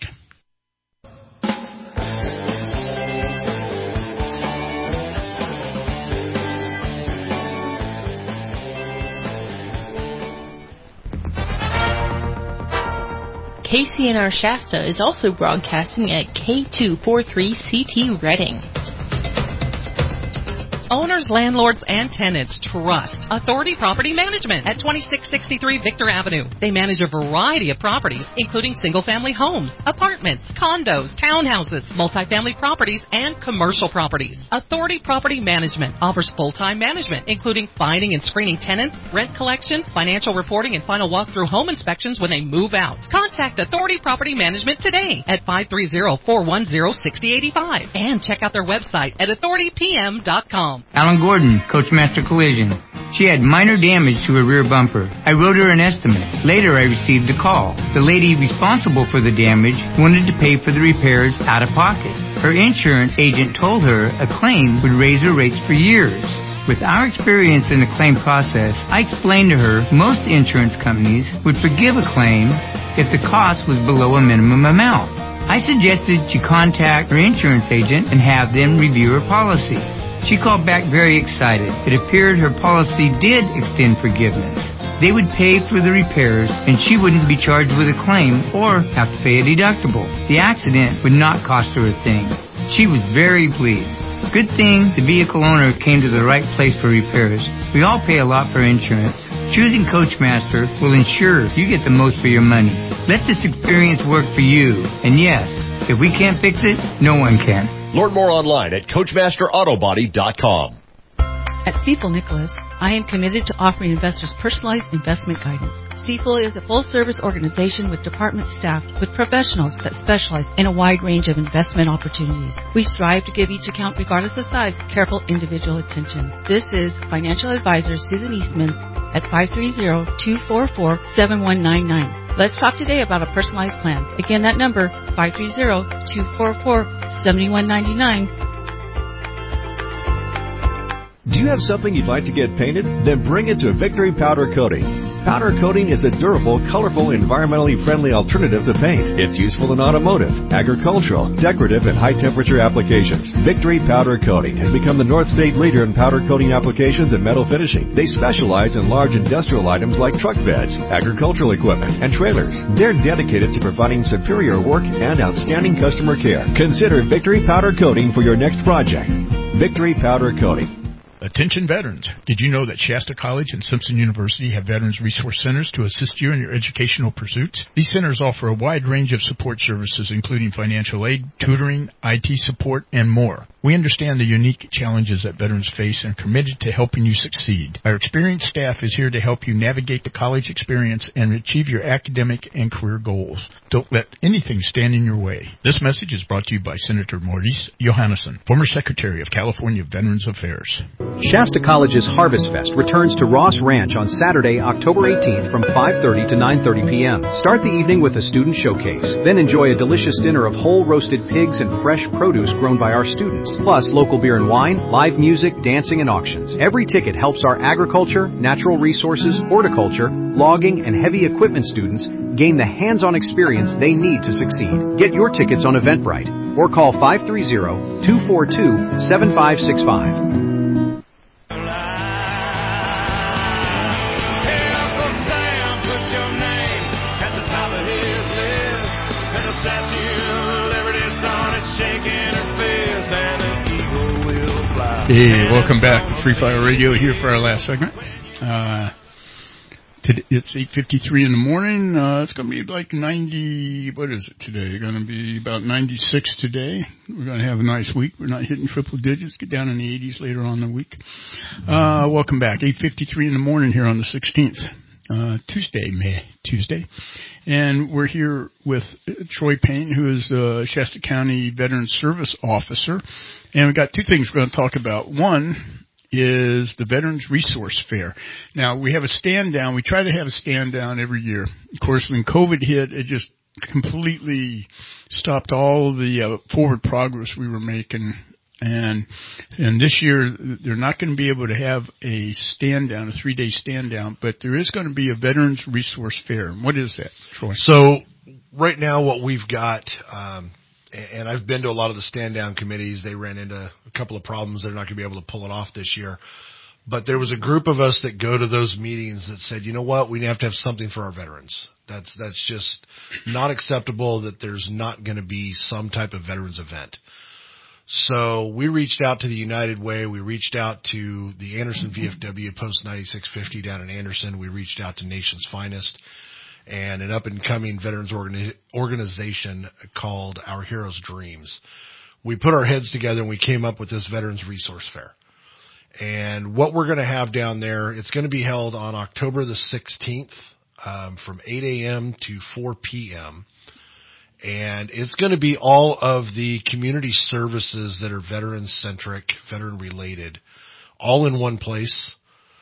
K C N R Shasta is also broadcasting at K two forty-three C T Redding. Owners, landlords, and tenants trust Authority Property Management at twenty-six sixty-three Victor Avenue. They manage a variety of properties, including single-family homes, apartments, condos, townhouses, multifamily properties, and commercial properties. Authority Property Management offers full-time management, including finding and screening tenants, rent collection, financial reporting, and final walkthrough home inspections when they move out. Contact Authority Property Management today at five three zero, four one zero, six zero eight five and check out their website at authority p m dot com. Alan Gordon, Coachmaster Collision. She had minor damage to her rear bumper. I wrote her an estimate. Later, I received a call. The lady responsible for the damage wanted to pay for the repairs out of pocket. Her insurance agent told her a claim would raise her rates for years. With our experience in the claim process, I explained to her most insurance companies would forgive a claim if the cost was below a minimum amount. I suggested she contact her insurance agent and have them review her policy. She called back very excited. It appeared her policy did extend forgiveness. They would pay for the repairs, and she wouldn't be charged with a claim or have to pay a deductible. The accident would not cost her a thing. She was very pleased. Good thing the vehicle owner came to the right place for repairs. We all pay a lot for insurance. Choosing Coachmaster will ensure you get the most for your money. Let this experience work for you. And yes, if we can't fix it, no one can. Learn more online at coachmaster auto body dot com. At Stifel Nicholas, I am committed to offering investors personalized investment guidance. Stifel is a full-service organization with department staff with professionals that specialize in a wide range of investment opportunities. We strive to give each account, regardless of size, careful individual attention. This is financial advisor Susan Eastman at five three zero, two four four, seven one nine nine. Let's talk today about a personalized plan. Again, that number, five three zero, two four four, seven one nine nine. Do you have something you'd like to get painted? Then bring it to Victory Powder Coating. Powder coating is a durable, colorful, environmentally friendly alternative to paint. It's useful in automotive, agricultural, decorative, and high-temperature applications. Victory Powder Coating has become the North State leader in powder coating applications and metal finishing. They specialize in large industrial items like truck beds, agricultural equipment, and trailers. They're dedicated to providing superior work and outstanding customer care. Consider Victory Powder Coating for your next project. Victory Powder Coating. Attention veterans. Did you know that Shasta College and Simpson University have Veterans Resource Centers to assist you in your educational pursuits? These centers offer a wide range of support services, including financial aid, tutoring, I T support, and more. We understand the unique challenges that veterans face and are committed to helping you succeed. Our experienced staff is here to help you navigate the college experience and achieve your academic and career goals. Don't let anything stand in your way. This message is brought to you by Senator Maurice Johannesson, former Secretary of California Veterans Affairs. Shasta College's Harvest Fest returns to Ross Ranch on Saturday, October eighteenth from five thirty to nine thirty p.m. Start the evening with a student showcase. Then enjoy a delicious dinner of whole roasted pigs and fresh produce grown by our students. Plus local beer and wine, live music, dancing, and auctions. Every ticket helps our agriculture, natural resources, horticulture, logging, and heavy equipment students gain the hands-on experience they need to succeed. Get your tickets on Eventbrite or call five three zero, two four two, seven five six five. Hey, welcome back to Free Fire Radio here for our last segment. Uh, today, it's eight fifty-three in the morning. Uh, it's going to be like ninety, what is it today? Going to be about ninety-six today. We're going to have a nice week. We're not hitting triple digits. Get down in the eighties later on in the week. Uh, welcome back. eight fifty-three in the morning here on the sixteenth. Uh, Tuesday, May, Tuesday. And we're here with Troy Payne, who is the Shasta County Veteran Service Officer. And we've got two things we're going to talk about. One is the Veterans Resource Fair. Now, we have a stand down. We try to have a stand down every year. Of course, when COVID hit, it just completely stopped all of the uh, forward progress we were making. And and this year, they're not going to be able to have a stand down, a three-day stand down, but there is going to be a Veterans Resource Fair. What is that, Troy? So right now what we've got, um, and I've been to a lot of the stand down committees. They ran into a couple of problems. They're not going to be able to pull it off this year. But there was a group of us that go to those meetings that said, you know what, we have to have something for our veterans. That's that's just not acceptable that there's not going to be some type of veterans event. So we reached out to the United Way. We reached out to the Anderson V F W Post ninety-six fifty down in Anderson. We reached out to Nation's Finest and an up-and-coming veterans organi- organization called Our Heroes' Dreams. We put our heads together and we came up with this Veterans Resource Fair. And what we're going to have down there, it's going to be held on October the sixteenth um, from eight a.m. to four p.m., and it's going to be all of the community services that are veteran-centric, veteran-related, all in one place.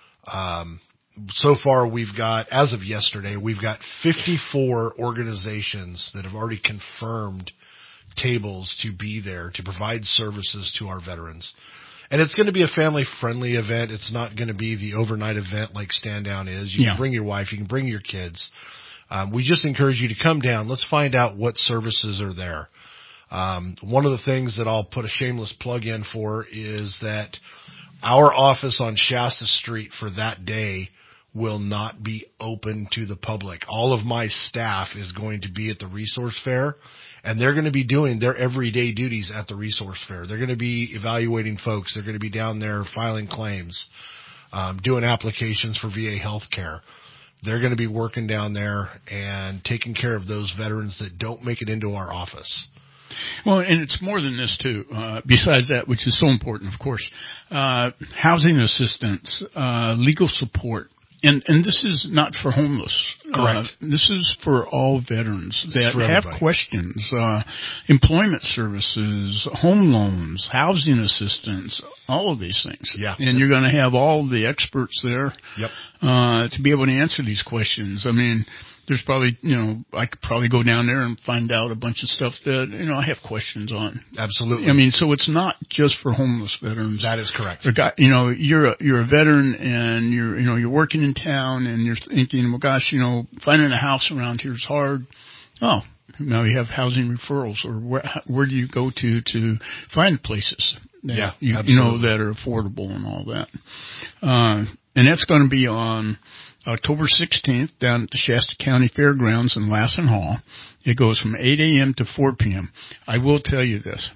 Um, so far, we've got, as of yesterday, we've got fifty-four organizations that have already confirmed tables to be there to provide services to our veterans. And it's going to be a family-friendly event. It's not going to be the overnight event like Stand Down is. You yeah. can bring your wife. You can bring your kids. Um, we just encourage you to come down. Let's find out what services are there. Um, one of the things that I'll put a shameless plug in for is that our office on Shasta Street for that day will not be open to the public. All of my staff is going to be at the resource fair, and they're going to be doing their everyday duties at the resource fair. They're going to be evaluating folks. They're going to be down there filing claims, um, doing applications for V A health care. They're going to be working down there and taking care of those veterans that don't make it into our office. Well, and it's more than this, too. Uh, besides that, which is so important, of course, uh, housing assistance, uh, legal support. And, and this is not for homeless. Correct. Uh, this is for all veterans that have questions, uh, employment services, home loans, housing assistance, all of these things. Yeah. And you're going to have all the experts there, yep. uh, to be able to answer these questions. I mean, there's probably, you know, I could probably go down there and find out a bunch of stuff that, you know, I have questions on. Absolutely. I mean, so it's not just for homeless veterans. That is correct. You know, you're a, you're a veteran and you're, you know, you're working in town and you're thinking, well, gosh, you know, finding a house around here is hard. Oh, now you have housing referrals, or where, where do you go to to find places that yeah, you, absolutely. you know, that are affordable and all that. Uh, and that's going to be on October sixteenth down at the Shasta County Fairgrounds in Lassen Hall. It goes from eight a.m. to four p.m. I will tell you this,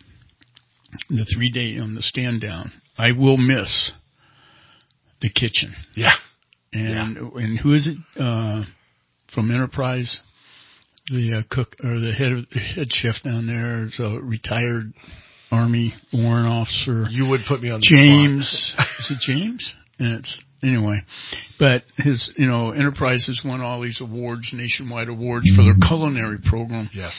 the three day on the stand down, I will miss the kitchen. Yeah. And, yeah. and who is it, uh, from Enterprise? The uh, cook, or the head of, head chef down there is a retired Army warrant officer. You would put me on the James. spot. Is it James? And it's, Anyway, but his, you know, Enterprise has won all these awards, nationwide awards for their culinary program. Yes.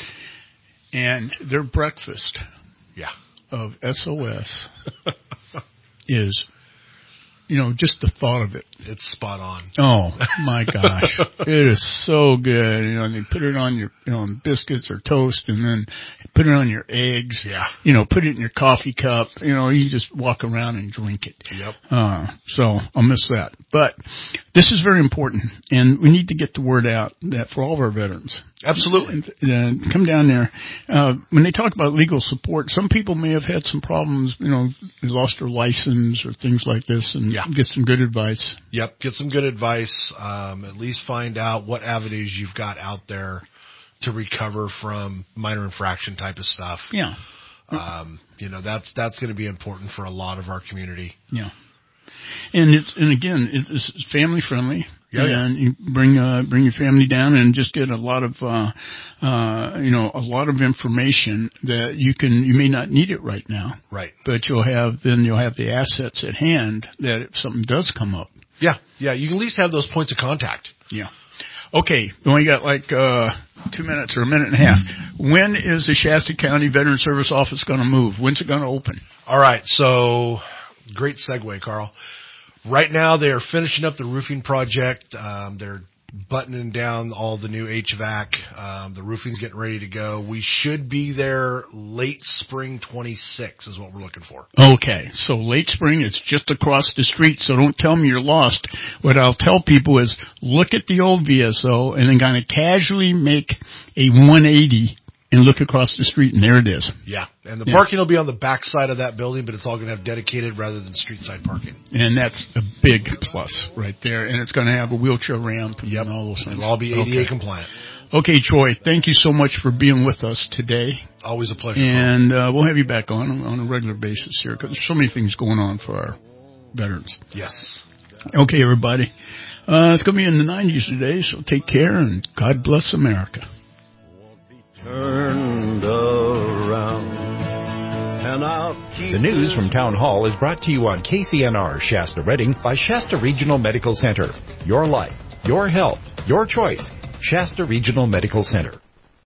And their breakfast yeah. of S O S is you know, just the thought of it. It's spot on. Oh my gosh, it is so good. You know, they put it on your, you know, on biscuits or toast, and then put it on your eggs. Yeah. You know, put it in your coffee cup. You know, you just walk around and drink it. Yep. Uh, so I'll miss that. But this is very important, and we need to get the word out that for all of our veterans. Absolutely. And, uh, come down there. Uh, when they talk about legal support, some people may have had some problems, you know, they lost their license or things like this, and yeah. get some good advice. Yep, get some good advice. Um, at least find out what avenues you've got out there to recover from minor infraction type of stuff. Yeah. Um, you know, that's that's going to be important for a lot of our community. Yeah. And it's and again, it's family friendly. Yeah, and you bring uh, bring your family down and just get a lot of uh, uh, you know a lot of information that you can you may not need it right now. Right. But you'll have then you'll have the assets at hand that if something does come up. Yeah, yeah. You can at least have those points of contact. Yeah. Okay, we only got like uh, two minutes or a minute and a half. When is the Shasta County Veteran Service Office going to move? When's it going to open? All right, so great segue, Carl. Right now, they are finishing up the roofing project. Um, they're buttoning down all the new H V A C. Um, the roofing's getting ready to go. We should be there late spring twenty-six is what we're looking for. Okay, so late spring is just across the street, so don't tell me you're lost. What I'll tell people is look at the old V S O and then kind of casually make a one eighty and look across the street, and there it is. Yeah, and the yeah. parking will be on the back side of that building, but it's all going to have dedicated rather than street side parking. And that's a big plus right there. And it's going to have a wheelchair ramp and yep. all those things. It'll all be A D A okay. compliant. Okay, Troy, thank you so much for being with us today. Always a pleasure. And uh, we'll have you back on on a regular basis here because there's so many things going on for our veterans. Yes. Okay, everybody. Uh, it's going to be in the nineties today, so take care and God bless America. Turned around, and I'll keep the news from Town Hall is brought to you on K C N R Shasta Redding by Shasta Regional Medical Center. Your life, your health, your choice. Shasta Regional Medical Center.